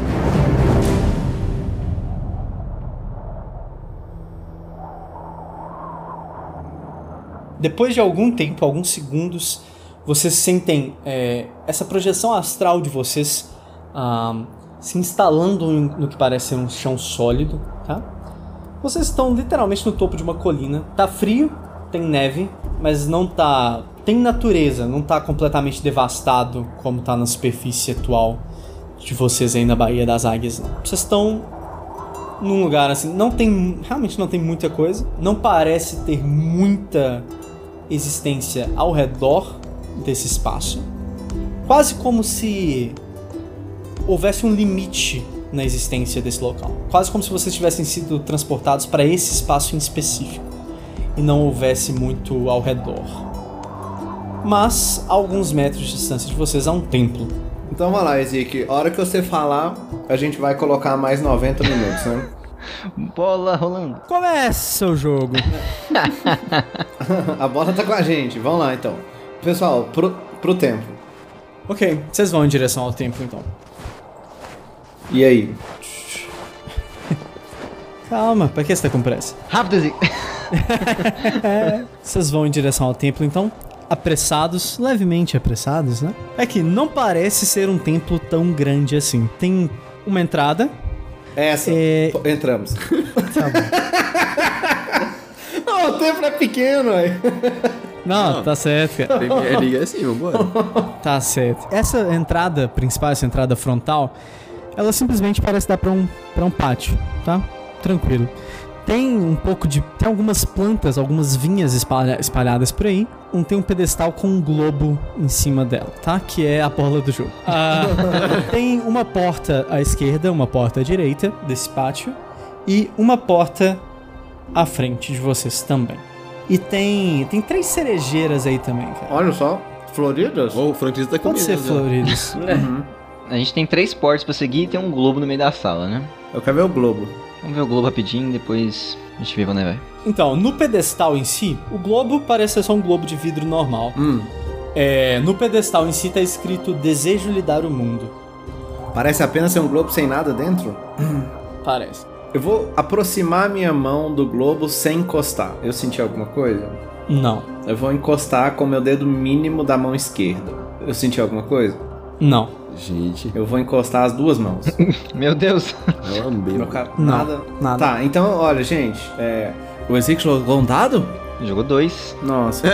Depois de algum tempo, alguns segundos, vocês sentem é, essa projeção astral de vocês ah, se instalando no que parece ser um chão sólido, tá? Vocês estão literalmente no topo de uma colina. Tá frio, tem neve, mas não tá... Tem natureza, não tá completamente devastado como tá na superfície atual de vocês aí na Baía das Águias. Vocês estão num lugar assim, não tem... Realmente não tem muita coisa. Não parece ter muita existência ao redor desse espaço. Quase como se houvesse um limite na existência desse local. Quase como se vocês tivessem sido transportados para esse espaço em específico e não houvesse muito ao redor. Mas a alguns metros de distância de vocês há um templo. Então vai lá, Ezequiel. A hora que você falar, a gente vai colocar mais noventa minutos, né? Bola rolando. Começa o jogo. A bola tá com a gente. Vamos lá, então. Pessoal, pro, pro templo. Ok, vocês vão em direção ao templo, então. E aí? Calma, pra que você tá com pressa? Rápido, Zig. Vocês vão em direção ao templo, então, apressados, levemente apressados, né? É que não parece ser um templo tão grande assim. Tem uma entrada. Essa. É... Pô, entramos. Tá bom. Não, o templo é pequeno, aí. Não, Não, tá certo, cara. Primeira liga é assim, vambora. Tá certo. Essa entrada principal, essa entrada frontal, ela simplesmente parece dar pra um, pra um pátio, tá? Tranquilo. Tem um pouco de... Tem algumas plantas, algumas vinhas espalha, espalhadas por aí. Um, tem um pedestal com um globo em cima dela, tá? Que é a bola do jogo. Ah, tem uma porta à esquerda, uma porta à direita desse pátio. E uma porta à frente de vocês também. E tem, tem três cerejeiras aí também, cara. Olha só, floridas. Ô, o franquista tá Pode comendo. ser floridas. Uhum. A gente tem três portas pra seguir e tem um globo no meio da sala, né? Eu quero ver o globo. Vamos ver o globo rapidinho, depois a gente vê pra onde vai. Então, no pedestal em si, o globo parece ser só um globo de vidro normal. Hum. É, no pedestal em si tá escrito Desejo lhe dar o mundo. Parece apenas ser um globo sem nada dentro? Parece. Eu vou aproximar minha mão do globo sem encostar. Eu senti alguma coisa? Não. Eu vou encostar com o meu dedo mínimo da mão esquerda. Eu senti alguma coisa? Não. Gente, Eu vou encostar as duas mãos. Meu Deus! é uma Meu lambeu. cara, Não, nada. nada. Tá, então, olha, gente. É... O Ezequiel jogou um dado? Jogou dois. Nossa.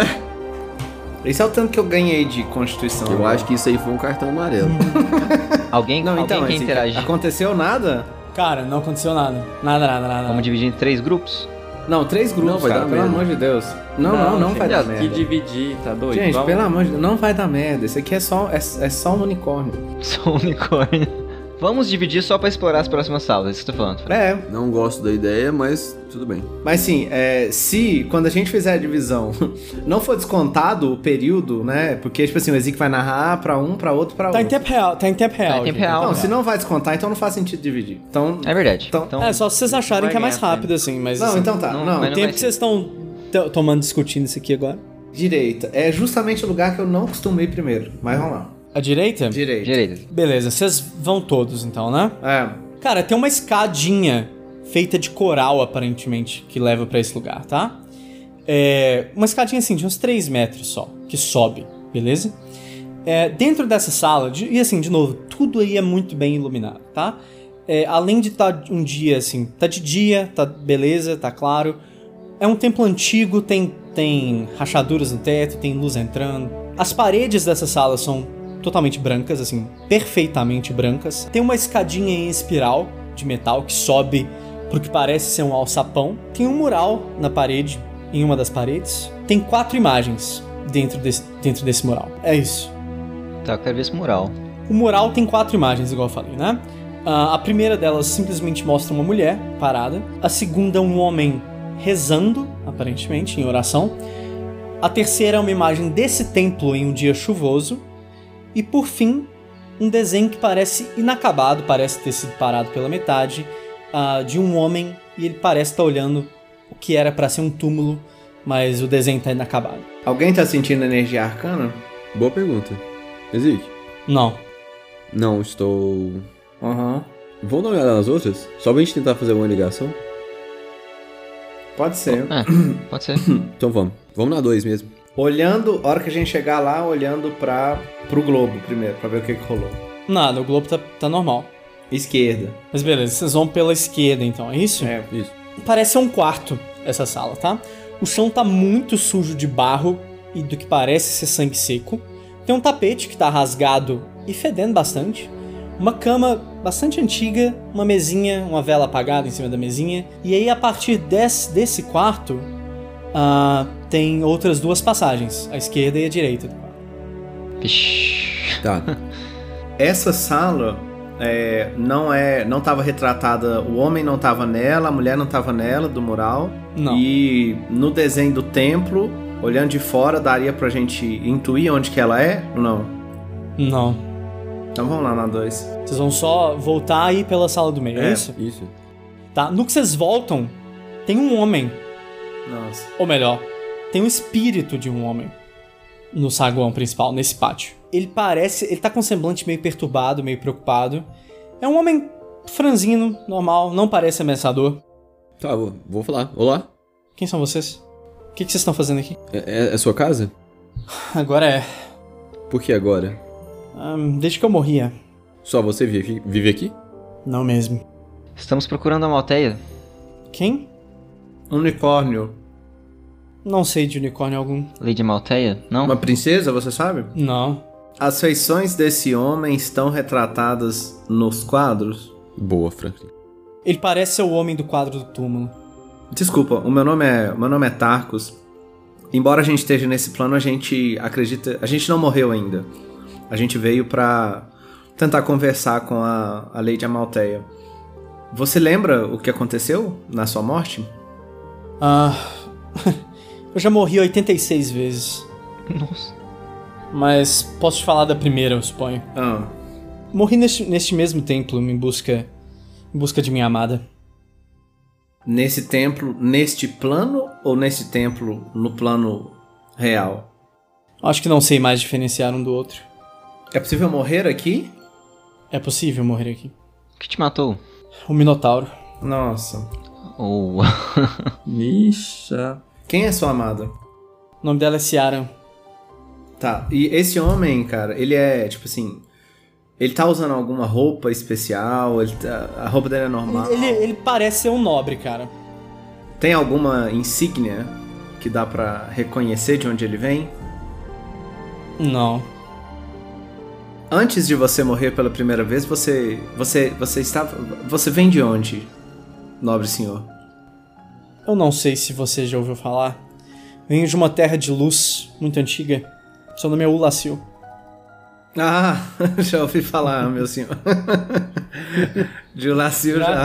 Esse é o tanto que eu ganhei de Constituição. Eu agora. acho que isso aí foi um cartão amarelo. Alguém, Não, alguém então, quer Ezequiel, interagir? aconteceu nada? Cara, não aconteceu nada. Nada, nada, nada. Vamos dividir em três grupos? Não, três grupos, Não, vai cara, dar pelo merda. amor de Deus. Não, não, não, vai dar Que merda. dividir, tá doido? Gente, Vamos- pelo amor de Deus, não vai dar merda. Isso aqui é só, é, é só um unicórnio. Sou um unicórnio. Vamos dividir só pra explorar as próximas salas, é isso que eu tô falando. Fred. É, Não gosto da ideia, mas tudo bem. mas sim, é, se quando a gente fizer a divisão não for descontado o período, né? Porque, tipo assim, o Ezequiel vai narrar pra um, pra outro, pra Tá em outro. tempo real, tá em tempo real. Tá em tempo gente. real. Não, né? se não vai descontar, então não faz sentido dividir. Então. É verdade. Então- Então, É, só se vocês acharem Vai que é mais ganhar, rápido, assim, mas... Não, assim, então tá. não, Não, mas O não- tempo vai que vocês estão t- tomando discutindo isso aqui agora. direita. É justamente o lugar que eu não costumo ir primeiro. Mas vamos lá. A direita? Direita. direita. Beleza, vocês vão todos então, né? É. Cara, tem uma escadinha feita de coral, aparentemente, que leva pra esse lugar, tá? É uma escadinha assim, de uns três metros só, que sobe, beleza? É, dentro dessa sala, de, e assim, de novo, tudo aí é muito bem iluminado, tá? É, além de estar tá um dia assim, tá de dia, tá beleza, tá claro. É um templo antigo, tem, tem rachaduras no teto, tem luz entrando. As paredes dessa sala são totalmente brancas, assim, perfeitamente brancas. Tem uma escadinha em espiral de metal que sobe pro que parece ser um alçapão. Tem um mural na parede, em uma das paredes. Tem quatro imagens dentro desse, dentro desse mural. É isso. Tá, eu quero ver esse mural. O mural tem quatro imagens, igual eu falei, né? Uh, a primeira delas simplesmente mostra uma mulher parada. A segunda, um homem rezando, aparentemente, em oração. A terceira é uma imagem desse templo em um dia chuvoso. E por fim, um desenho que parece inacabado, parece ter sido parado pela metade, uh, de um homem, e ele parece estar olhando o que era para ser um túmulo, mas o desenho está inacabado. Alguém tá sentindo energia arcana? Boa pergunta. Existe? Não. Não, estou... Aham. Uhum. Vamos dar uma olhada nas outras? Só pra gente tentar fazer uma ligação? Pode ser. É, pode ser. Então vamos. Vamos na dois mesmo. Olhando, a hora que a gente chegar lá, olhando pra, pro globo primeiro, pra ver o que que rolou. Nada, o globo tá, tá normal. Esquerda. Mas beleza, vocês vão pela esquerda então, é isso? É. Isso. Parece ser um quarto, essa sala, tá? O chão tá muito sujo de barro e do que parece ser sangue seco. Tem um tapete que tá rasgado e fedendo bastante. Uma cama bastante antiga, uma mesinha, uma vela apagada em cima da mesinha. E aí, a partir desse, desse quarto, uh, tem outras duas passagens, a esquerda e a direita do quarto. Vixe. Tá. Essa sala é, não é, não estava retratada, o homem não estava nela, a mulher não estava nela, do mural. Não. E no desenho do templo, olhando de fora, daria pra gente intuir onde que ela é ou não? Não. Então vamos lá na dois. Vocês vão só voltar aí pela sala do meio, é, é isso? Isso. Tá, no que vocês voltam, tem um homem. Nossa. Ou melhor, tem um espírito de um homem no saguão principal, nesse pátio. Ele parece... Ele tá com um semblante meio perturbado, meio preocupado. É um homem franzino, normal, não parece ameaçador. Tá, vou, vou falar. Olá. Quem são vocês? O que, que vocês estão fazendo aqui? É, é, é sua casa? Agora é. Por que agora? Um, desde que eu morria. Só você vive aqui? Vive aqui? Não mesmo. Estamos procurando a Malteia. Quem? Unicórnio. Não sei de unicórnio algum. Lady Malteia? Não? Uma princesa, você sabe? Não. As feições desse homem estão retratadas nos quadros? Boa, Franklin. Ele parece ser o homem do quadro do túmulo. Desculpa, o meu nome é, o meu nome é Tarkus. Embora a gente esteja nesse plano, a gente acredita... A gente não morreu ainda. A gente veio pra tentar conversar com a, a Lady Amalteia. Você lembra o que aconteceu na sua morte? Ah... eu já morri oitenta e seis vezes. Nossa. Mas posso te falar da primeira, eu suponho. Ah. Morri neste, neste mesmo templo em busca, em busca de minha amada. Nesse templo, neste plano ou nesse templo no plano real? Acho que não sei mais diferenciar um do outro. É possível morrer aqui? É possível morrer aqui. O que te matou? O Minotauro. Nossa. Oh. Mixa. Quem é sua amada? O nome dela é Ciara. Tá, e esse homem, cara, ele é, tipo assim... Ele tá usando alguma roupa especial? Ele tá, a roupa dele é normal? Ele, ele parece ser um nobre, cara. Tem alguma insígnia que dá pra reconhecer de onde ele vem? Não. Antes de você morrer pela primeira vez, você... Você, você estava... Você vem de onde, nobre senhor? Eu não sei se você já ouviu falar. Venho de uma terra de luz muito antiga. Seu nome é Ulacil. Ah, já ouvi falar, meu senhor. De Ulacil já.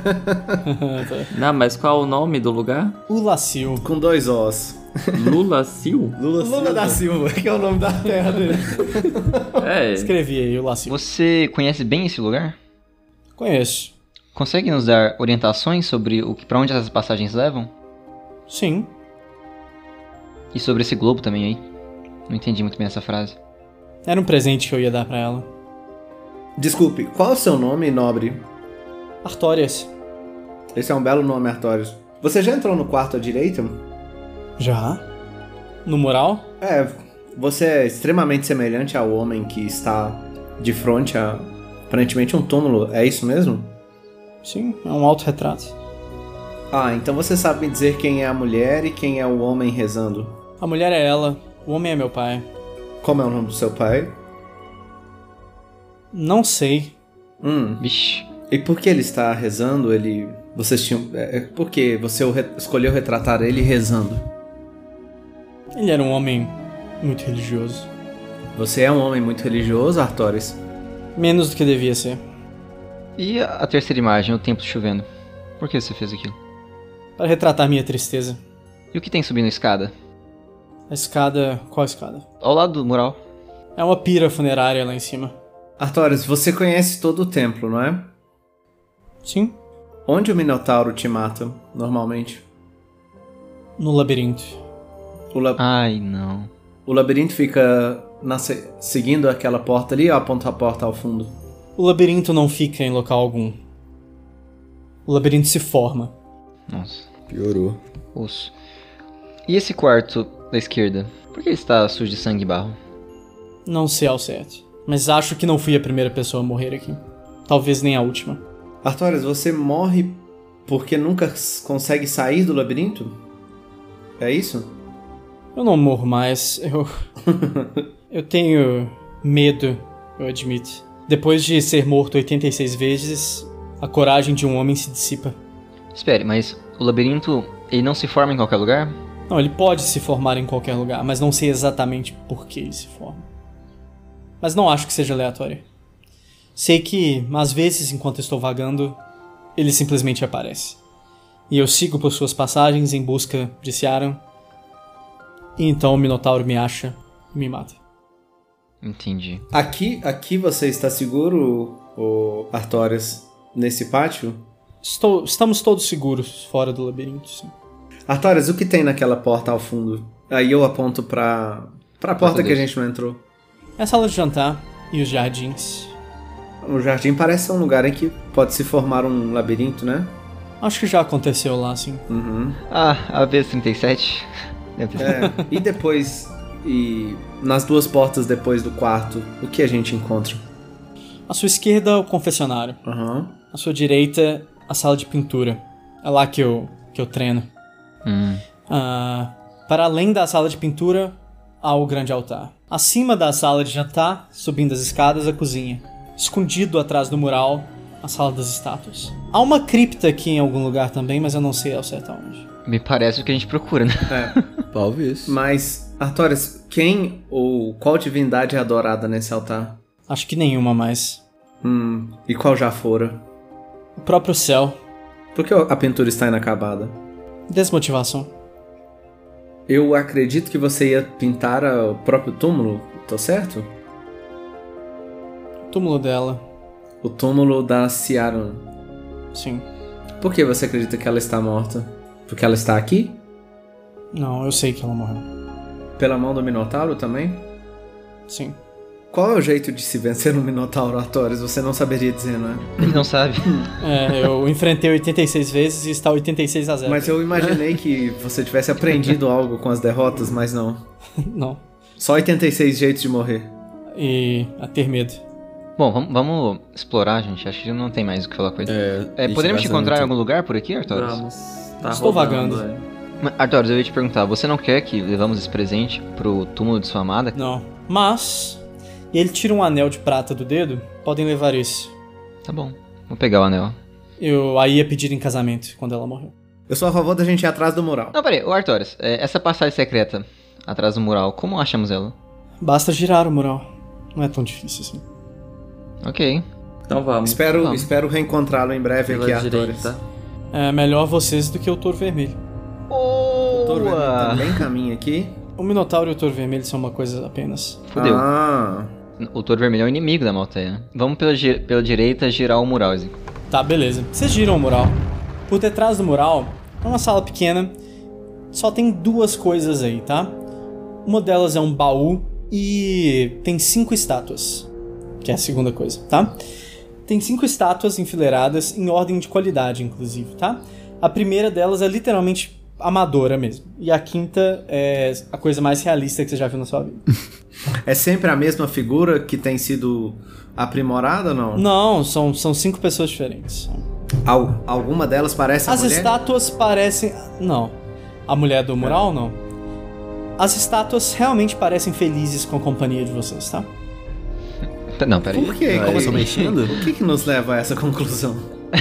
Não, mas qual o nome do lugar? Ulacil. Com dois Os. Lula-Sil? Lula, Lula da Silva, que é o nome da terra dele. É. Escrevi aí, Ulacil. Você conhece bem esse lugar? Conheço. Consegue nos dar orientações sobre o que, pra onde essas passagens levam? Sim. E sobre esse globo também aí? Não entendi muito bem essa frase. Era um presente que eu ia dar pra ela. Desculpe, qual é o seu nome, nobre? Artorias. Esse é um belo nome, Artorias. Você já entrou no quarto à direita? Já? No mural? É, você é extremamente semelhante ao homem que está de frente a, aparentemente, um túmulo. É isso mesmo? Sim, é um autorretrato. Ah, então você sabe me dizer quem é a mulher e quem é o homem rezando. A mulher é ela, o homem é meu pai. Como é o nome do seu pai? Não sei. Hum. Vixe. E por que ele está rezando? Ele... Vocês tinham... É, por que você o re... escolheu retratar ele rezando? Ele era um homem muito religioso. Você é um homem muito religioso, Artorias? Menos do que devia ser. E a terceira imagem, o templo chovendo? Por que você fez aquilo? Para retratar minha tristeza. E o que tem subindo a escada? A escada... Qual escada? Ao lado do mural. É uma pira funerária lá em cima. Artorias, você conhece todo o templo, não é? Sim. Onde o Minotauro te mata, normalmente? No labirinto. O, la... Ai, não. o labirinto fica na... seguindo aquela porta ali ou aponta a porta ao fundo? O labirinto não fica em local algum. O labirinto se forma. Nossa. Piorou. Osso. E esse quarto da esquerda? Por que ele está sujo de sangue e barro? Não sei ao certo. Mas acho que não fui a primeira pessoa a morrer aqui. Talvez nem a última. Artorias, você morre porque nunca consegue sair do labirinto? É isso? Eu não morro mais. Eu... eu tenho medo, eu admito. Depois de ser morto oitenta e seis vezes, a coragem de um homem se dissipa. Espere, mas o labirinto, ele não se forma em qualquer lugar? Não, ele pode se formar em qualquer lugar, mas não sei exatamente por que ele se forma. Mas não acho que seja aleatório. Sei que, às vezes, enquanto estou vagando, ele simplesmente aparece. E eu sigo por suas passagens em busca de Ciaran. E então o Minotauro me acha e me mata. Entendi. Aqui, aqui você está seguro, o Artorias, nesse pátio? Estou, estamos todos seguros fora do labirinto, sim. Artorias, o que tem naquela porta ao fundo? Aí eu aponto pra, pra porta que a gente não entrou. É a sala de jantar e os jardins. O jardim parece ser um lugar em que pode se formar um labirinto, né? Acho que já aconteceu lá, sim. Uhum. Ah, a vez trinta e sete? Deve ter. É, e depois, e nas duas portas depois do quarto, o que a gente encontra? À sua esquerda, o confessionário. Uhum. À sua direita, a sala de pintura. É lá que eu, que eu treino. Hum. Ah, para além da sala de pintura, há o grande altar. Acima da sala de jantar, subindo as escadas, a cozinha. Escondido atrás do mural, a sala das estátuas. Há uma cripta aqui em algum lugar também, mas eu não sei ao certo aonde. Me parece o que a gente procura, né? É. Talvez. Mas, Artorias, quem ou qual divindade é adorada nesse altar? Acho que nenhuma mais. Hum, e qual já fora? O próprio céu. Por que a pintura está inacabada? Desmotivação. Eu acredito que você ia pintar o próprio túmulo, tô certo? O túmulo dela. O túmulo da Ciaran. Sim. Por que você acredita que ela está morta? Porque ela está aqui? Não, eu sei que ela morreu. Pela mão do Minotauro também? Sim. Qual é o jeito de se vencer um Minotauro, Artorias? Você não saberia dizer, não é? Ele não sabe. É, eu enfrentei oitenta e seis vezes e está oitenta e seis a zero. Mas eu imaginei que você tivesse aprendido algo com as derrotas, mas não. Não. Só oitenta e seis jeitos de morrer. E a ter medo. Bom, vamos, vamos explorar, gente. Acho que não tem mais o que falar com ele. É, É, poderíamos te encontrar em algum lugar por aqui, Artorias? Vamos. Tá Estou rodando, vagando. é. Mas, Artorias, eu ia te perguntar, você não quer que levamos esse presente pro túmulo de sua amada? Não. Mas... E ele tira um anel de prata do dedo, podem levar esse. Tá bom, vou pegar o anel. Eu aí ia pedir em casamento quando ela morreu. Eu sou a favor da gente ir atrás do mural. Não, peraí, ô Artorias, é, essa passagem secreta atrás do mural, como achamos ela? Basta girar o mural. Não é tão difícil assim. Ok. Então vamos. Espero, Vamos. espero reencontrá-lo em breve Pela aqui, Artorias. direita. É melhor vocês do que o Touro Vermelho. O Touro Vermelho Boa! também caminha aqui. O Minotauro e o Touro Vermelho são uma coisa apenas. Fudeu. Ah, O Touro Vermelho é o inimigo da Malteia. Vamos pela, gi- pela direita girar o mural, Zico. Tá, beleza. Vocês giram o mural. Por detrás do mural é uma sala pequena. Só tem duas coisas aí, tá? Uma delas é um baú e tem cinco estátuas. Que é a segunda coisa, tá? tem cinco estátuas enfileiradas em ordem de qualidade, inclusive, tá? A primeira delas é literalmente amadora mesmo. E a quinta é a coisa mais realista que você já viu na sua vida. É sempre a mesma figura que tem sido aprimorada ou não? Não, são, são cinco pessoas diferentes. Al- alguma delas parece a As mulher? estátuas parecem... Não. A mulher do mural, não. As estátuas realmente parecem felizes com a companhia de vocês, tá? Não, peraí. Por quê? Ah, Como eles tão mexendo? O que que nos leva a essa conclusão?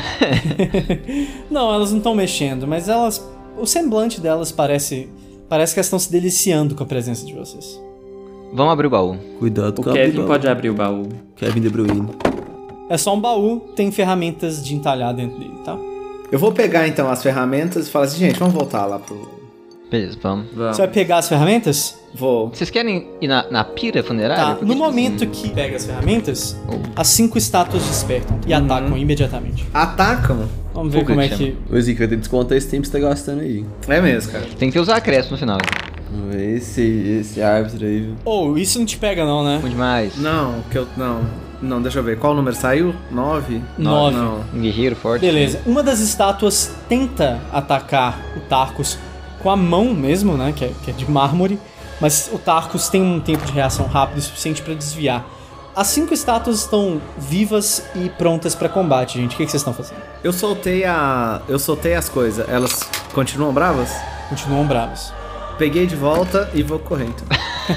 Não, elas não estão mexendo, mas elas... O semblante delas parece... Parece que elas estão se deliciando com a presença de vocês. Vamos abrir o baú. Cuidado O com Kevin a pode abrir o baú. Kevin De Bruyne. É só um baú, tem ferramentas de entalhar dentro dele, tá? Eu vou pegar então as ferramentas e falar assim, gente, vamos voltar lá pro... Beleza, vamos. Vamos. Você vai pegar as ferramentas? Vou. Vocês querem ir na, na pira funerária? Tá, Porque, no tipo momento assim, que pega as ferramentas, Oh. as cinco estátuas despertam e atacam imediatamente. Atacam? Vamos ver Fuga como é que que... Ô, Zica, tem desconto esse tempo que você tá gastando aí. É mesmo, cara. Tem que ter os acréscimos no final. Esse, esse árbitro aí, viu? Oh, isso não te pega não, né? Bom demais. Não, que eu... Não. Não, deixa eu ver. Qual número saiu? Nove? Nove. Não. Um guerreiro forte. Beleza. Uma das estátuas tenta atacar o Tarkus com a mão mesmo, né? Que é, que é de mármore. Mas o Tarkus tem um tempo de reação rápido o suficiente pra desviar. As cinco estátuas estão vivas e prontas pra combate, gente. O que, que vocês estão fazendo? Eu soltei a... Eu soltei as coisas. Elas continuam bravas? Continuam bravos. Peguei de volta e vou correr, então.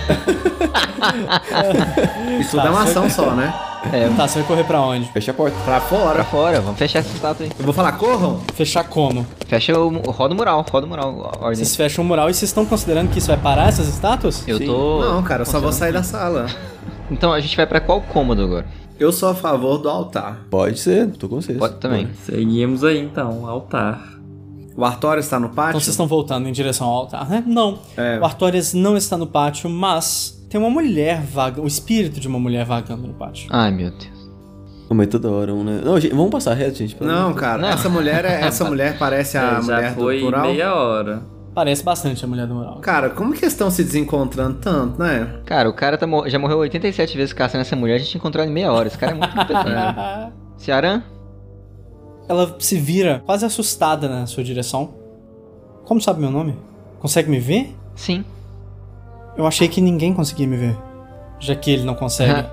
Isso Tá, dá uma você- ação só, né? É, Tá, você vai correr pra onde? Fecha a porta. Pra pra fora. fora. Vamos fechar essa estátua aí. Eu vou falar, corram. Fechar como? Fecha o... Roda o mural. Roda o mural. A ordem. Vocês fecham o mural e vocês estão considerando que isso vai parar essas estátuas? Eu Sim. tô... Não, cara, eu só vou sair da sala. Então a gente vai pra qual cômodo agora? Eu sou a favor do altar. Pode ser, tô com vocês. Pode também. Seguimos aí então, altar. O Artorias está no pátio? Então vocês estão voltando em direção ao altar, né? Não. É. O Artorias não está no pátio, mas tem uma mulher vagando, o espírito de uma mulher vagando no pátio. Ai, meu Deus. Ô, mas toda hora um, né? Não, gente, vamos passar reto, gente. pelo Não, amor de cara, Não. essa mulher é, essa mulher parece a É, já mulher foi do plural. meia hora. Parece bastante a mulher do mural. Cara, como que eles estão se desencontrando tanto, né? Cara, o cara tá mor- já morreu oitenta e sete vezes caçando essa mulher. A gente encontrou ela em meia hora. Esse cara é muito competente. Ceará? Ela se vira quase assustada na sua direção. Como sabe meu nome? Consegue me ver? Sim. Eu achei que ninguém conseguia me ver. Já que ele não consegue.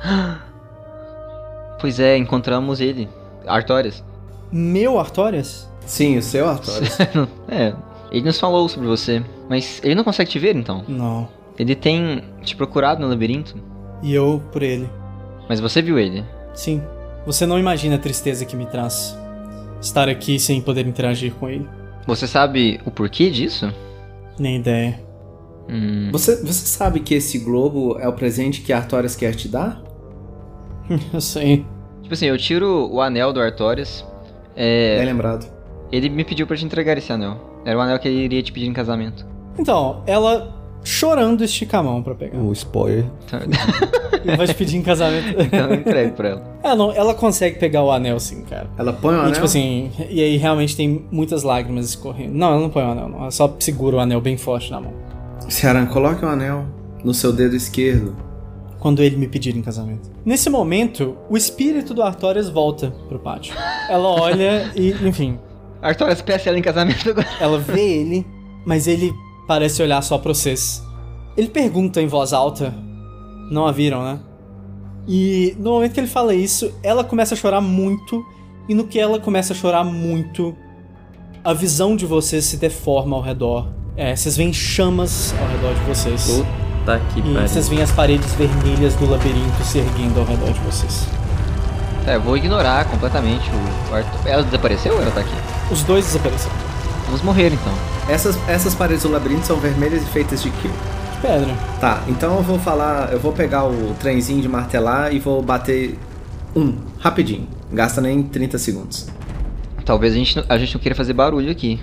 Pois é, encontramos ele. Artorias. Meu Artorias? Sim, o seu Artorias. É, ele nos falou sobre você. Mas ele não consegue te ver, então? Não. Ele tem te procurado no labirinto. E eu por ele. Mas você viu ele. Sim. Você não imagina a tristeza que me traz estar aqui sem poder interagir com ele. Você sabe o porquê disso? Nem ideia. Hum, Você, você sabe que esse globo é o presente que Artorias quer te dar? Eu sei. Tipo assim, eu tiro o anel do Artorias. Bem É, lembrado. ele me pediu pra te entregar esse anel. Era o anel que ele iria te pedir em casamento. Então, ela chorando estica a mão pra pegar. Um spoiler. Então, E vai te pedir em casamento. então eu entrego pra ela. É, não, ela consegue pegar o anel sim, cara. Ela põe o E anel? tipo assim, e aí realmente tem muitas lágrimas escorrendo. Não, ela não põe o anel, não. Ela só segura o anel bem forte na mão. Ciaran, coloque o anel no seu dedo esquerdo. Quando ele me pedir em casamento. Nesse momento, o espírito do Artorias volta pro pátio. Ela olha e, enfim, Artorias, peça ela em casamento agora. ela vê ele, mas ele parece olhar só pra vocês. Ele pergunta em voz alta. Não a viram, né? E no momento que ele fala isso, ela começa a chorar muito. E no que ela começa a chorar muito, a visão de vocês se deforma ao redor. É, vocês veem chamas ao redor de vocês. Puta que E pariu. vocês veem as paredes vermelhas do labirinto se erguendo ao redor de vocês. Tá, eu vou ignorar completamente o Arthur. Ela desapareceu ou ela tá aqui? Os dois desapareceram. Vamos morrer então. Essas, essas paredes do labirinto são vermelhas e feitas de quê? De pedra. Tá, então eu vou falar, eu vou pegar o trenzinho de martelar e vou bater um, rapidinho. Gasta nem trinta segundos. Talvez a gente, não- a gente não queira fazer barulho aqui.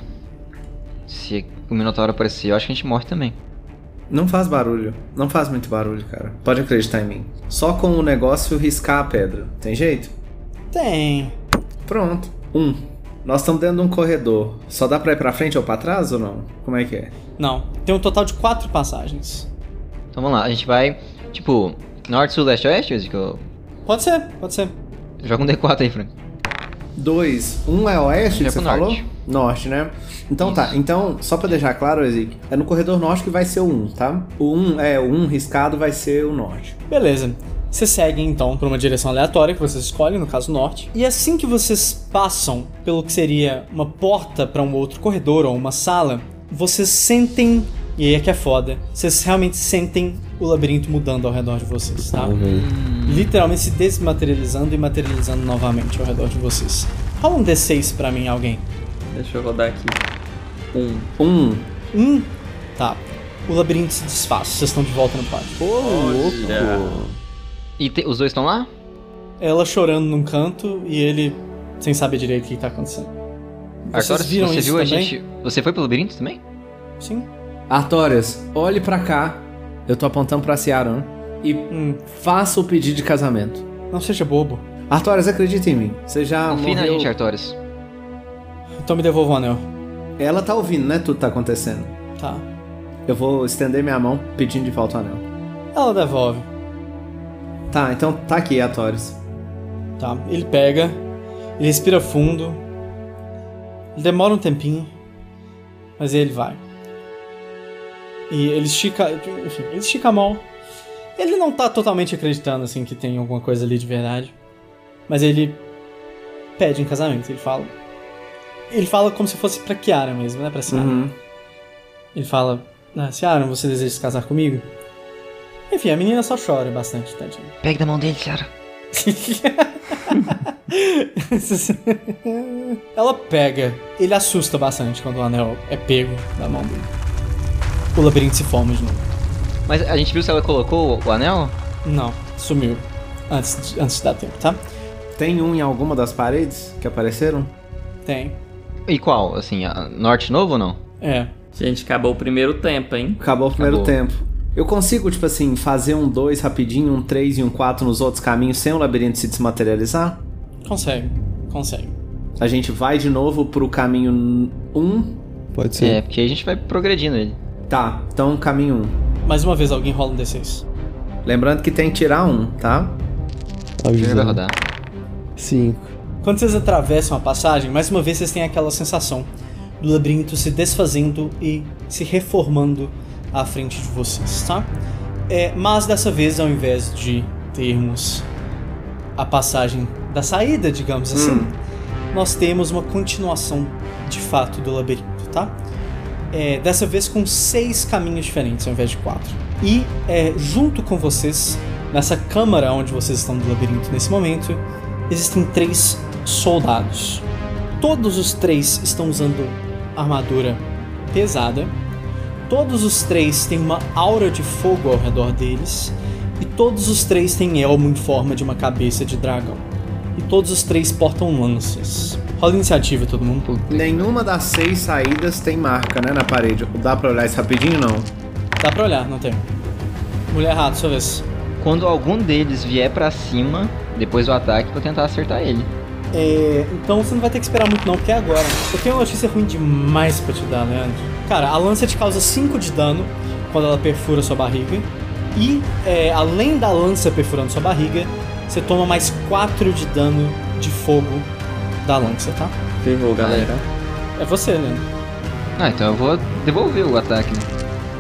Se o Minotauro aparecer, eu acho que a gente morre também. Não faz barulho, não faz muito barulho, cara. Pode acreditar em mim. Só com o negócio riscar a pedra. Tem jeito? Tem. Pronto. Um. Nós estamos dentro de um corredor. Só dá pra ir pra frente ou pra trás ou não? Como é que é? Não. Tem um total de quatro passagens. Então vamos lá, a gente vai, tipo, norte, sul, leste, oeste, Ezequiel? Pode ser, pode ser. Joga um D quatro aí, Frank. Dois. Um é oeste, que você norte. falou? Norte, né? Então tá. Então, só pra deixar claro, Ezik, é no corredor norte que vai ser o um, tá? O um, é, o um riscado vai ser o norte. Beleza. Vocês seguem então para uma direção aleatória que vocês escolhem, no caso norte. E assim que vocês passam pelo que seria uma porta para um outro corredor ou uma sala, vocês sentem, e aí é que é foda, vocês realmente sentem o labirinto mudando ao redor de vocês, tá? Uhum. Literalmente se desmaterializando e materializando novamente ao redor de vocês. Rola um D seis pra mim, alguém. Deixa eu rodar aqui. Um. Um. Um. Tá. O labirinto se desfaz, vocês estão de volta no pátio. Olha. E te- os dois estão lá? Ela chorando num canto e ele sem saber direito o que tá acontecendo. Vocês Artorias, viram você isso viu a também? gente... Você foi pro labirinto também? Sim. Artorias, olhe pra cá. Eu tô apontando pra Ciaran. E Hum, faça o pedido de casamento. não seja bobo. Artorias, acredita em mim. Você já Confia na morreu... gente, Artorias. Então me devolva o anel. Ela tá ouvindo, né? Tudo tá acontecendo. Tá. Eu vou estender minha mão pedindo de volta o anel. Ela devolve. Tá, então tá aqui, Artorias. Tá. Ele pega, ele respira fundo. Ele demora um tempinho, mas ele vai. E ele estica, enfim, ele estica a mão. Ele não tá totalmente acreditando assim que tem alguma coisa ali de verdade, mas ele pede em casamento. Ele fala, ele fala como se fosse pra Kiara mesmo, né, pra Ciara. Uhum. Ele fala, ah, Ciara, você deseja se casar comigo? Enfim, a menina só chora bastante, tadinha. Pega da mão dele, Ciara. Ela pega. Ele assusta bastante quando o anel é pego da mão dele. O labirinto se forma de novo. Mas a gente viu se ela colocou o anel? Não, sumiu. Antes de, antes de dar tempo, tá? Tem um em alguma das paredes que apareceram? Tem. E qual? Assim, a norte novo ou não? É. Gente, acabou o primeiro tempo, hein? Acabou o primeiro Acabou. tempo. Eu consigo, tipo assim, fazer um dois rapidinho, um três e um quatro nos outros caminhos sem o labirinto se desmaterializar? Consegue. Consegue. A gente vai de novo pro caminho um. Pode ser. É, porque aí a gente vai progredindo ele. Tá, então caminho um. Mais uma vez, alguém rola um D seis. Lembrando que tem que tirar um, tá? A gente vai Avisando. rodar. Cinco. Quando vocês atravessam a passagem, mais uma vez vocês têm aquela sensação do labirinto se desfazendo e se reformando à frente de vocês, tá? É, mas dessa vez, ao invés de termos a passagem da saída, digamos assim, Hum. nós temos uma continuação de fato do labirinto, tá? É, dessa vez com seis caminhos diferentes ao invés de quatro. E é, junto com vocês, nessa câmara onde vocês estão do labirinto nesse momento, existem três soldados. Todos os três estão usando armadura pesada. Todos os três têm uma aura de fogo ao redor deles. E todos os três têm elmo em forma de uma cabeça de dragão. E todos os três portam lanças. Rola iniciativa, todo mundo. Nenhuma das seis saídas tem marca, né, na parede. Dá pra olhar isso rapidinho, não? Dá pra olhar, não tem. Mulher rato, sua vez. Quando algum deles vier pra cima, depois do ataque, vou tentar acertar ele. É, então você não vai ter que esperar muito não, porque é agora. Eu tenho uma notícia ruim demais pra te dar, Leandro. Cara, a lança te causa cinco de dano quando ela perfura sua barriga. E, é, além da lança perfurando sua barriga, você toma mais quatro de dano de fogo da lança, tá? Ferrou, galera. É você, Leandro. Ah, então eu vou devolver o ataque. né?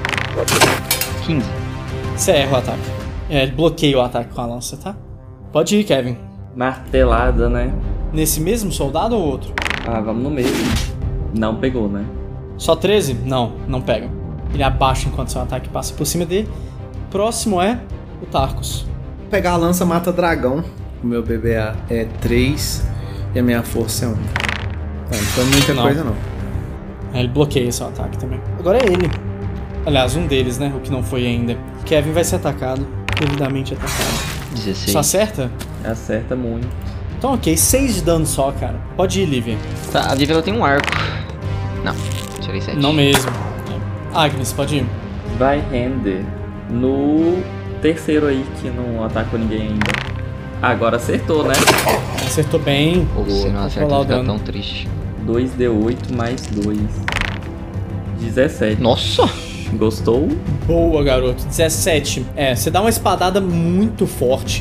quinze. Você erra o ataque. É, ele bloqueia o ataque com a lança, tá? Pode ir, Kevin. Martelada, né? Nesse mesmo soldado ou outro? Ah, vamos no meio. Não pegou, né? Só treze? Não, não pega. Ele abaixa enquanto seu ataque passa por cima dele. Próximo é o Tarkus. Pegar a lança mata dragão. O meu B B A é três e a minha força é um. Tá, não foi muita Não. coisa, não. Ele bloqueia seu ataque também. Agora é ele. Aliás, um deles, né? O que não foi ainda. Kevin vai ser atacado. Devidamente atacado. dezesseis. Só acerta? Acerta muito. Então ok, seis de dano só, cara. Pode ir, Lívia. Tá, a Lívia ela tem um arco. Não, tirei sete. Não mesmo. É. Agnes, pode ir. Vai render no terceiro aí, que não atacou ninguém ainda. Agora acertou, né? Acertou bem. Ou se não Vou acerta, rolar o fica dano. tão triste. dois D oito mais dois. dezessete. Nossa! Gostou? Boa, garoto. dezessete. É, você dá uma espadada muito forte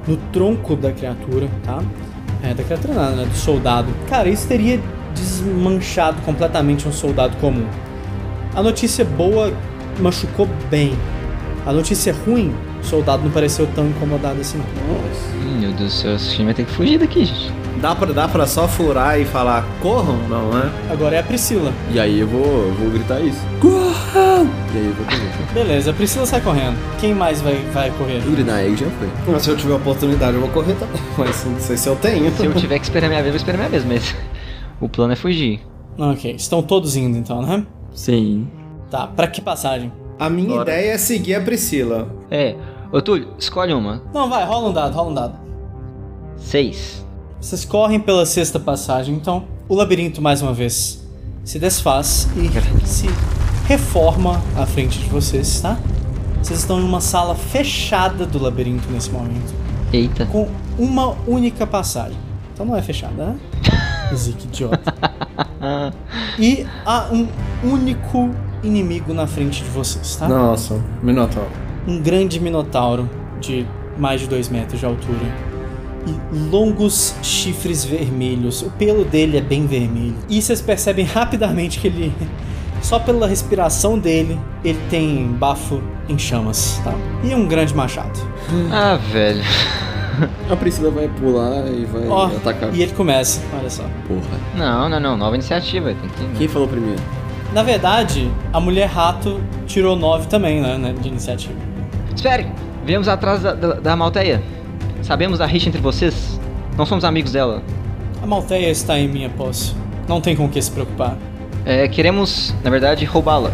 no tronco da criatura, tá? É, da criatura nada, né? Do soldado. Cara, isso teria desmanchado completamente um soldado comum. A notícia boa machucou bem. A notícia ruim, o soldado não pareceu tão incomodado assim. Hum, meu Deus do céu, esse time vai ter que fugir daqui, gente. Dá pra, dá pra só furar e falar, corram? Não, né? Agora é a Priscila. E aí eu vou, eu vou gritar isso. Corram! E aí eu vou correr. Beleza, a Priscila sai correndo. Quem mais vai, vai correr? O Grinaeg já foi. Mas se eu tiver oportunidade eu vou correr também. Mas não sei se eu tenho. Se eu tiver que esperar minha vez, eu vou esperar minha vez, mas o plano é fugir. Ok, estão todos indo então, né? Sim. Tá, pra que passagem? A minha Bora. ideia é seguir a Priscila. É, ô Túlio, escolhe uma. Não, vai, rola um dado, rola um dado. Seis. Vocês correm pela sexta passagem, então o labirinto mais uma vez se desfaz e se reforma à frente de vocês, tá? Vocês estão em uma sala fechada do labirinto nesse momento, Eita. com uma única passagem. Então não é fechada, né? Zique idiota. E há um único inimigo na frente de vocês, tá? Nossa, Minotauro. Um grande minotauro de mais de dois metros de altura e longos chifres vermelhos. O pelo dele é bem vermelho. E vocês percebem rapidamente que ele, só pela respiração dele, ele tem bafo em chamas, tá? E um grande machado. Ah, velho. A Priscila vai pular e vai Ó, atacar. e ele começa, olha só. Porra. Não, não, não. Nova iniciativa. Tem que... Quem falou primeiro? Na verdade, a mulher rato tirou nove também, né, né, de iniciativa. Espere! Viemos atrás da, da, da Malteia. Sabemos a rixa entre vocês. Não somos amigos dela. A Malteia está em minha posse. Não tem com o que se preocupar. É, queremos, na verdade, roubá-la.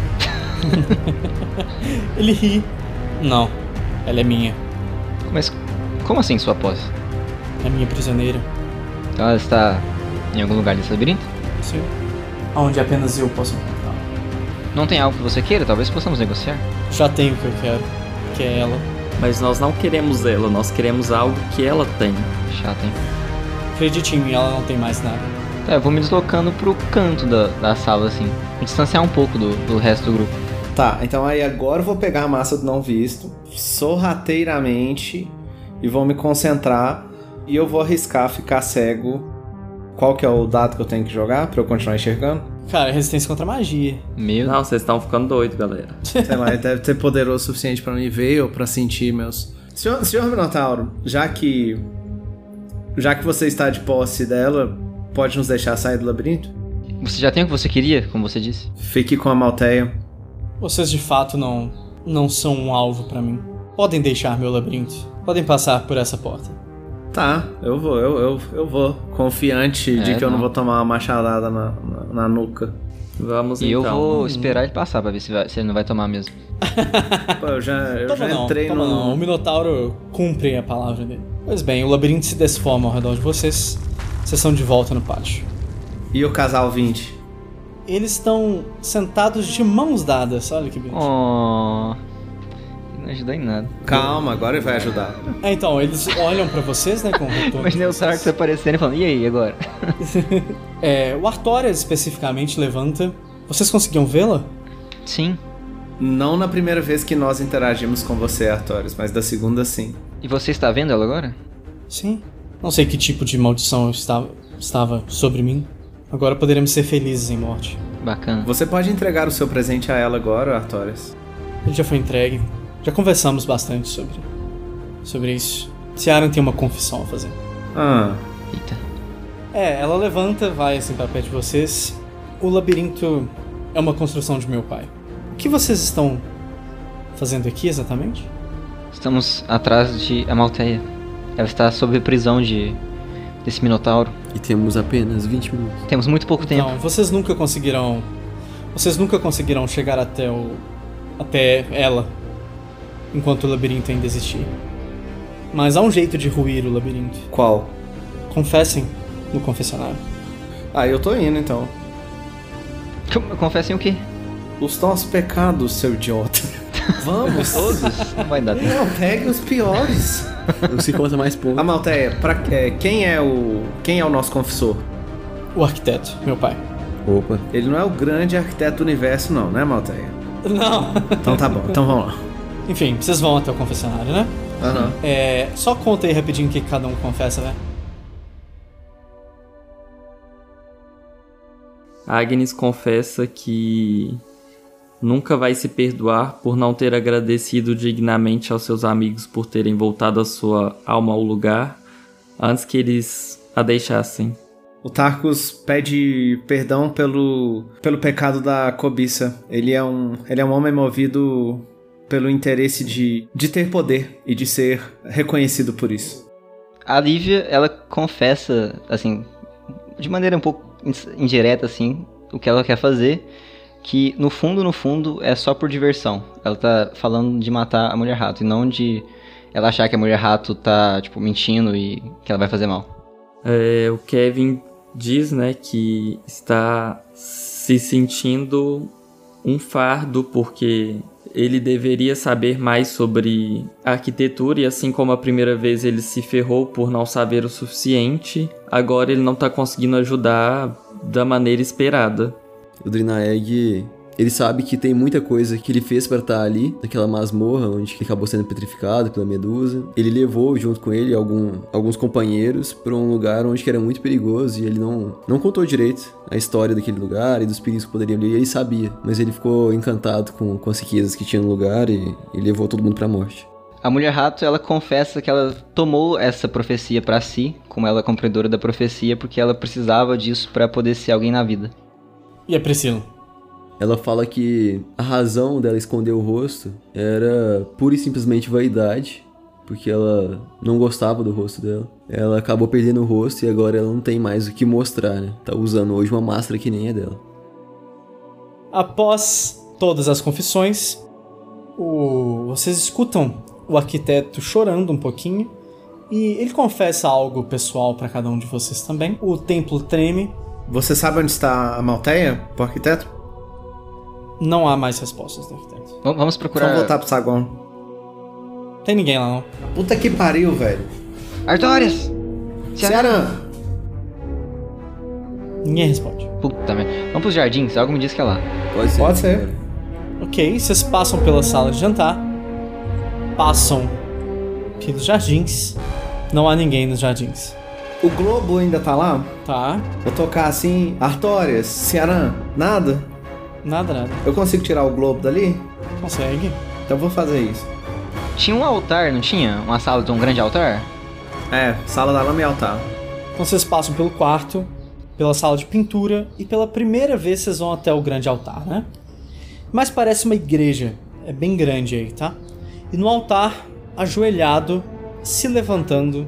Ele ri. Não, ela é minha. Mas como assim sua posse? É minha prisioneira. Então ela está em algum lugar desse labirinto? Sim. Onde apenas eu posso encontrá-la. Não tem algo que você queira? Talvez possamos negociar. Já tenho o que eu quero, que é ela. Mas nós não queremos ela, nós queremos algo que ela tem. Chato, hein? Acredite em mim, ela não tem mais nada. Tá, eu vou me deslocando pro canto da, da sala, assim. Me distanciar um pouco do, do resto do grupo. Tá, então aí agora eu vou pegar a massa do não visto, sorrateiramente, e vou me concentrar, e eu vou arriscar ficar cego. Qual que é o dado que eu tenho que jogar pra eu continuar enxergando? Cara, resistência contra magia. Meu Não, vocês estão ficando doidos, galera. Sei lá, ele deve ser poderoso o suficiente pra me ver ou pra sentir meus... Senhor, senhor Minotauro, já que... Já que você está de posse dela, pode nos deixar sair do labirinto? Você já tem o que você queria, como você disse? Fique com a Malteia. Vocês de fato não, não são um alvo pra mim. Podem deixar meu labirinto. Podem passar por essa porta. Tá, eu vou, eu, eu, eu vou. Confiante de É, que eu não não. vou tomar uma machadada na, na, na nuca. Vamos E então. eu vou esperar ele passar pra ver se, vai- se ele não vai tomar mesmo. Pô, eu já, eu Toma já não, entrei toma no... não. O Minotauro cumpre a palavra dele. Pois bem, o labirinto se desforma ao redor de vocês. Vocês estão de volta no pátio. E o casal vinte? Eles estão sentados de mãos dadas. Olha que bonito. Oh, não ajuda em nada. Calma, agora ele vai ajudar. É, então, eles olham pra vocês, né, com o retorno. Imaginei o Tarkus aparecendo e falando, e aí, agora? É, o Artorias especificamente levanta. Vocês conseguiam vê-la? Sim. Não na primeira vez que nós interagimos com você, Artorias, mas da segunda sim. E você está vendo ela agora? Sim. Não sei que tipo de maldição estava, estava sobre mim. Agora poderemos ser felizes em morte. Bacana. Você pode entregar o seu presente a ela agora, Artorias? Ele já foi entregue. Já conversamos bastante sobre, sobre isso. Ciaran tem uma confissão a fazer. Ah, Eita. É, ela levanta, vai assim pra perto de vocês. O labirinto é uma construção de meu pai. O que vocês estão fazendo aqui exatamente? Estamos atrás de Amalteia. Ela está sob prisão de desse Minotauro. E temos apenas vinte minutos. Temos muito pouco tempo. Então, vocês nunca conseguirão... Vocês nunca conseguirão chegar até o... Até ela. Enquanto o labirinto ainda existir. Mas há um jeito de ruir o labirinto. qual? Confessem no confessionário. Ah, eu tô indo então. Confessem o quê? Os nossos pecados, seu idiota. Vamos. Todos? Não vai dar tempo. Não, pegue os piores. Não se conta mais pontos. Amalteia, pra, é, quem é o quem é o nosso confessor? O arquiteto, meu pai. Opa. Ele não é o grande arquiteto do universo não, né, Amalteia? Não. Então tá bom, então vamos lá. Enfim, vocês vão até o confessionário, né? Aham. Uhum. É, só conta aí rapidinho o que cada um confessa, velho. Agnes confessa que nunca vai se perdoar por não ter agradecido dignamente aos seus amigos por terem voltado a sua alma ao lugar antes que eles a deixassem. O Tarkus pede perdão pelo, pelo pecado da cobiça. Ele é um, ele é um homem movido pelo interesse de, de ter poder e de ser reconhecido por isso. A Lívia, ela confessa, assim, de maneira um pouco indireta, assim, o que ela quer fazer, que no fundo, no fundo, é só por diversão. Ela tá falando de matar a Mulher-Rato e não de ela achar que a Mulher-Rato tá, tipo, mentindo e que ela vai fazer mal. É, o Kevin diz, né, que está se sentindo um fardo porque ele deveria saber mais sobre arquitetura e assim como a primeira vez ele se ferrou por não saber o suficiente, agora ele não tá conseguindo ajudar da maneira esperada. O Drinaeg, ele sabe que tem muita coisa que ele fez pra estar ali, naquela masmorra onde ele acabou sendo petrificado pela Medusa. Ele levou junto com ele algum, alguns companheiros pra um lugar onde era muito perigoso e ele não, não contou direito a história daquele lugar e dos perigos que poderiam ali. Ele sabia, mas ele ficou encantado com, com as riquezas que tinha no lugar e, e levou todo mundo pra morte. A Mulher-Rato, ela confessa que ela tomou essa profecia pra si, como ela é cumpridora da profecia, porque ela precisava disso pra poder ser alguém na vida. E a Priscila? Ela fala que a razão dela esconder o rosto era pura e simplesmente vaidade, porque ela não gostava do rosto dela. Ela acabou perdendo o rosto e agora ela não tem mais o que mostrar, né? Tá usando hoje uma máscara que nem é dela. Após todas as confissões, o... vocês escutam o arquiteto chorando um pouquinho e ele confessa algo pessoal pra cada um de vocês também. O templo treme. Você sabe onde está a Malteia, pro arquiteto? Não há mais respostas do arquiteto. Vamos procurar... Vamos voltar pro saguão. Tem ninguém lá, não. Puta que pariu, velho. Artorias! Ceará! Ninguém responde. Puta merda. Vamos pros jardins, algo me diz que é lá. Pode ser. Pode ser. Ok, vocês passam pela sala de jantar. Passam pelos jardins. Não há ninguém nos jardins. O globo ainda tá lá? Tá. Vou tocar assim, Artorias, Ceará, nada? Nada, nada. Eu consigo tirar o globo dali? Consegue. Então vou fazer isso. Tinha um altar, não tinha? Uma sala de um grande altar? É, sala da lama e altar. Então vocês passam pelo quarto, pela sala de pintura e pela primeira vez vocês vão até o grande altar, né? Mas parece uma igreja. É bem grande aí, tá? E no altar, ajoelhado, se levantando,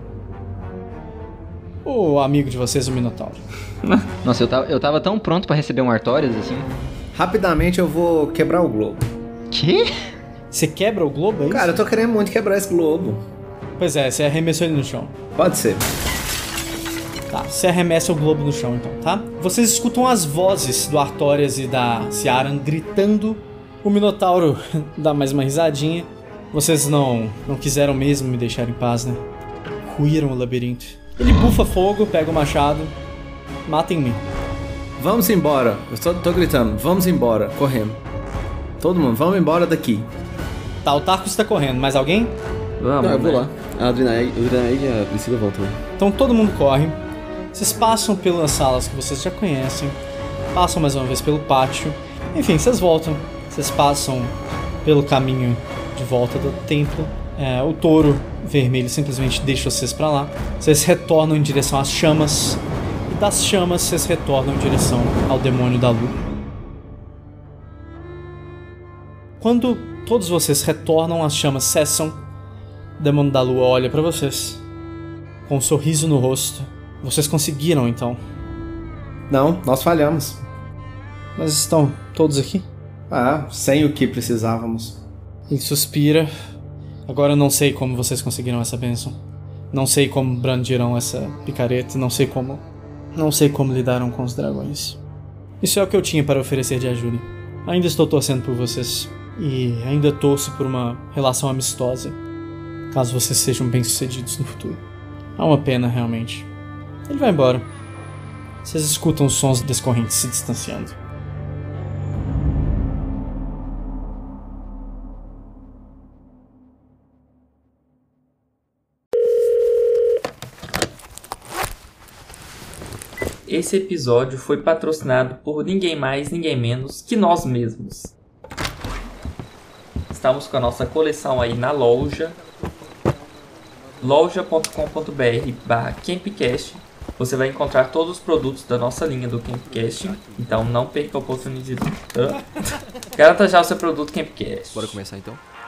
o amigo de vocês, o Minotauro. Nossa, eu tava, eu tava tão pronto pra receber um Artorias, assim. Rapidamente eu vou quebrar o globo. Que? Você quebra o globo, é isso? Cara, eu tô querendo muito quebrar esse globo. Pois é, você arremessou ele no chão. Pode ser. Tá, você arremessa o globo no chão então, tá? Vocês escutam as vozes do Artorias e da Ciaran gritando. O Minotauro dá mais uma risadinha. Vocês não, não quiseram mesmo me deixar em paz, né? Ruíram o labirinto. Ele bufa fogo, pega o machado. Matem-me. Vamos embora. Eu tô, tô gritando. Vamos embora. Correndo. Todo mundo, vamos embora daqui. Tá, o Tarkus está correndo. Mais alguém? Vamos, Não, eu vou né? lá. A Adrinaeg e a Priscila vão também. Então todo mundo corre. Vocês passam pelas salas que vocês já conhecem. Passam mais uma vez pelo pátio. Enfim, vocês voltam. Vocês passam pelo caminho de volta do templo. É, o touro vermelho simplesmente deixa vocês pra lá. Vocês retornam em direção às chamas. E das chamas vocês retornam em direção ao demônio da lua. Quando todos vocês retornam, as chamas cessam. O demônio da lua olha pra vocês com um sorriso no rosto. Vocês conseguiram, então. Não, nós falhamos. Mas estão todos aqui? Ah, sem o que precisávamos. Ele suspira. Agora eu não sei como vocês conseguiram essa bênção. Não sei como brandiram essa picareta. Não sei como... Não sei como lidaram com os dragões. Isso é o que eu tinha para oferecer de ajuda. Ainda estou torcendo por vocês. E ainda torço por uma relação amistosa. Caso vocês sejam bem-sucedidos no futuro. É uma pena, realmente. Ele vai embora. Vocês escutam os sons das correntes se distanciando. esse episódio foi patrocinado por ninguém mais, ninguém menos que nós mesmos. Estamos com a nossa coleção aí na loja, loja ponto com ponto b r barra campcast. Você vai encontrar todos os produtos da nossa linha do Campcast, então não perca a oportunidade de... Garanta já o seu produto Campcast. Bora começar então?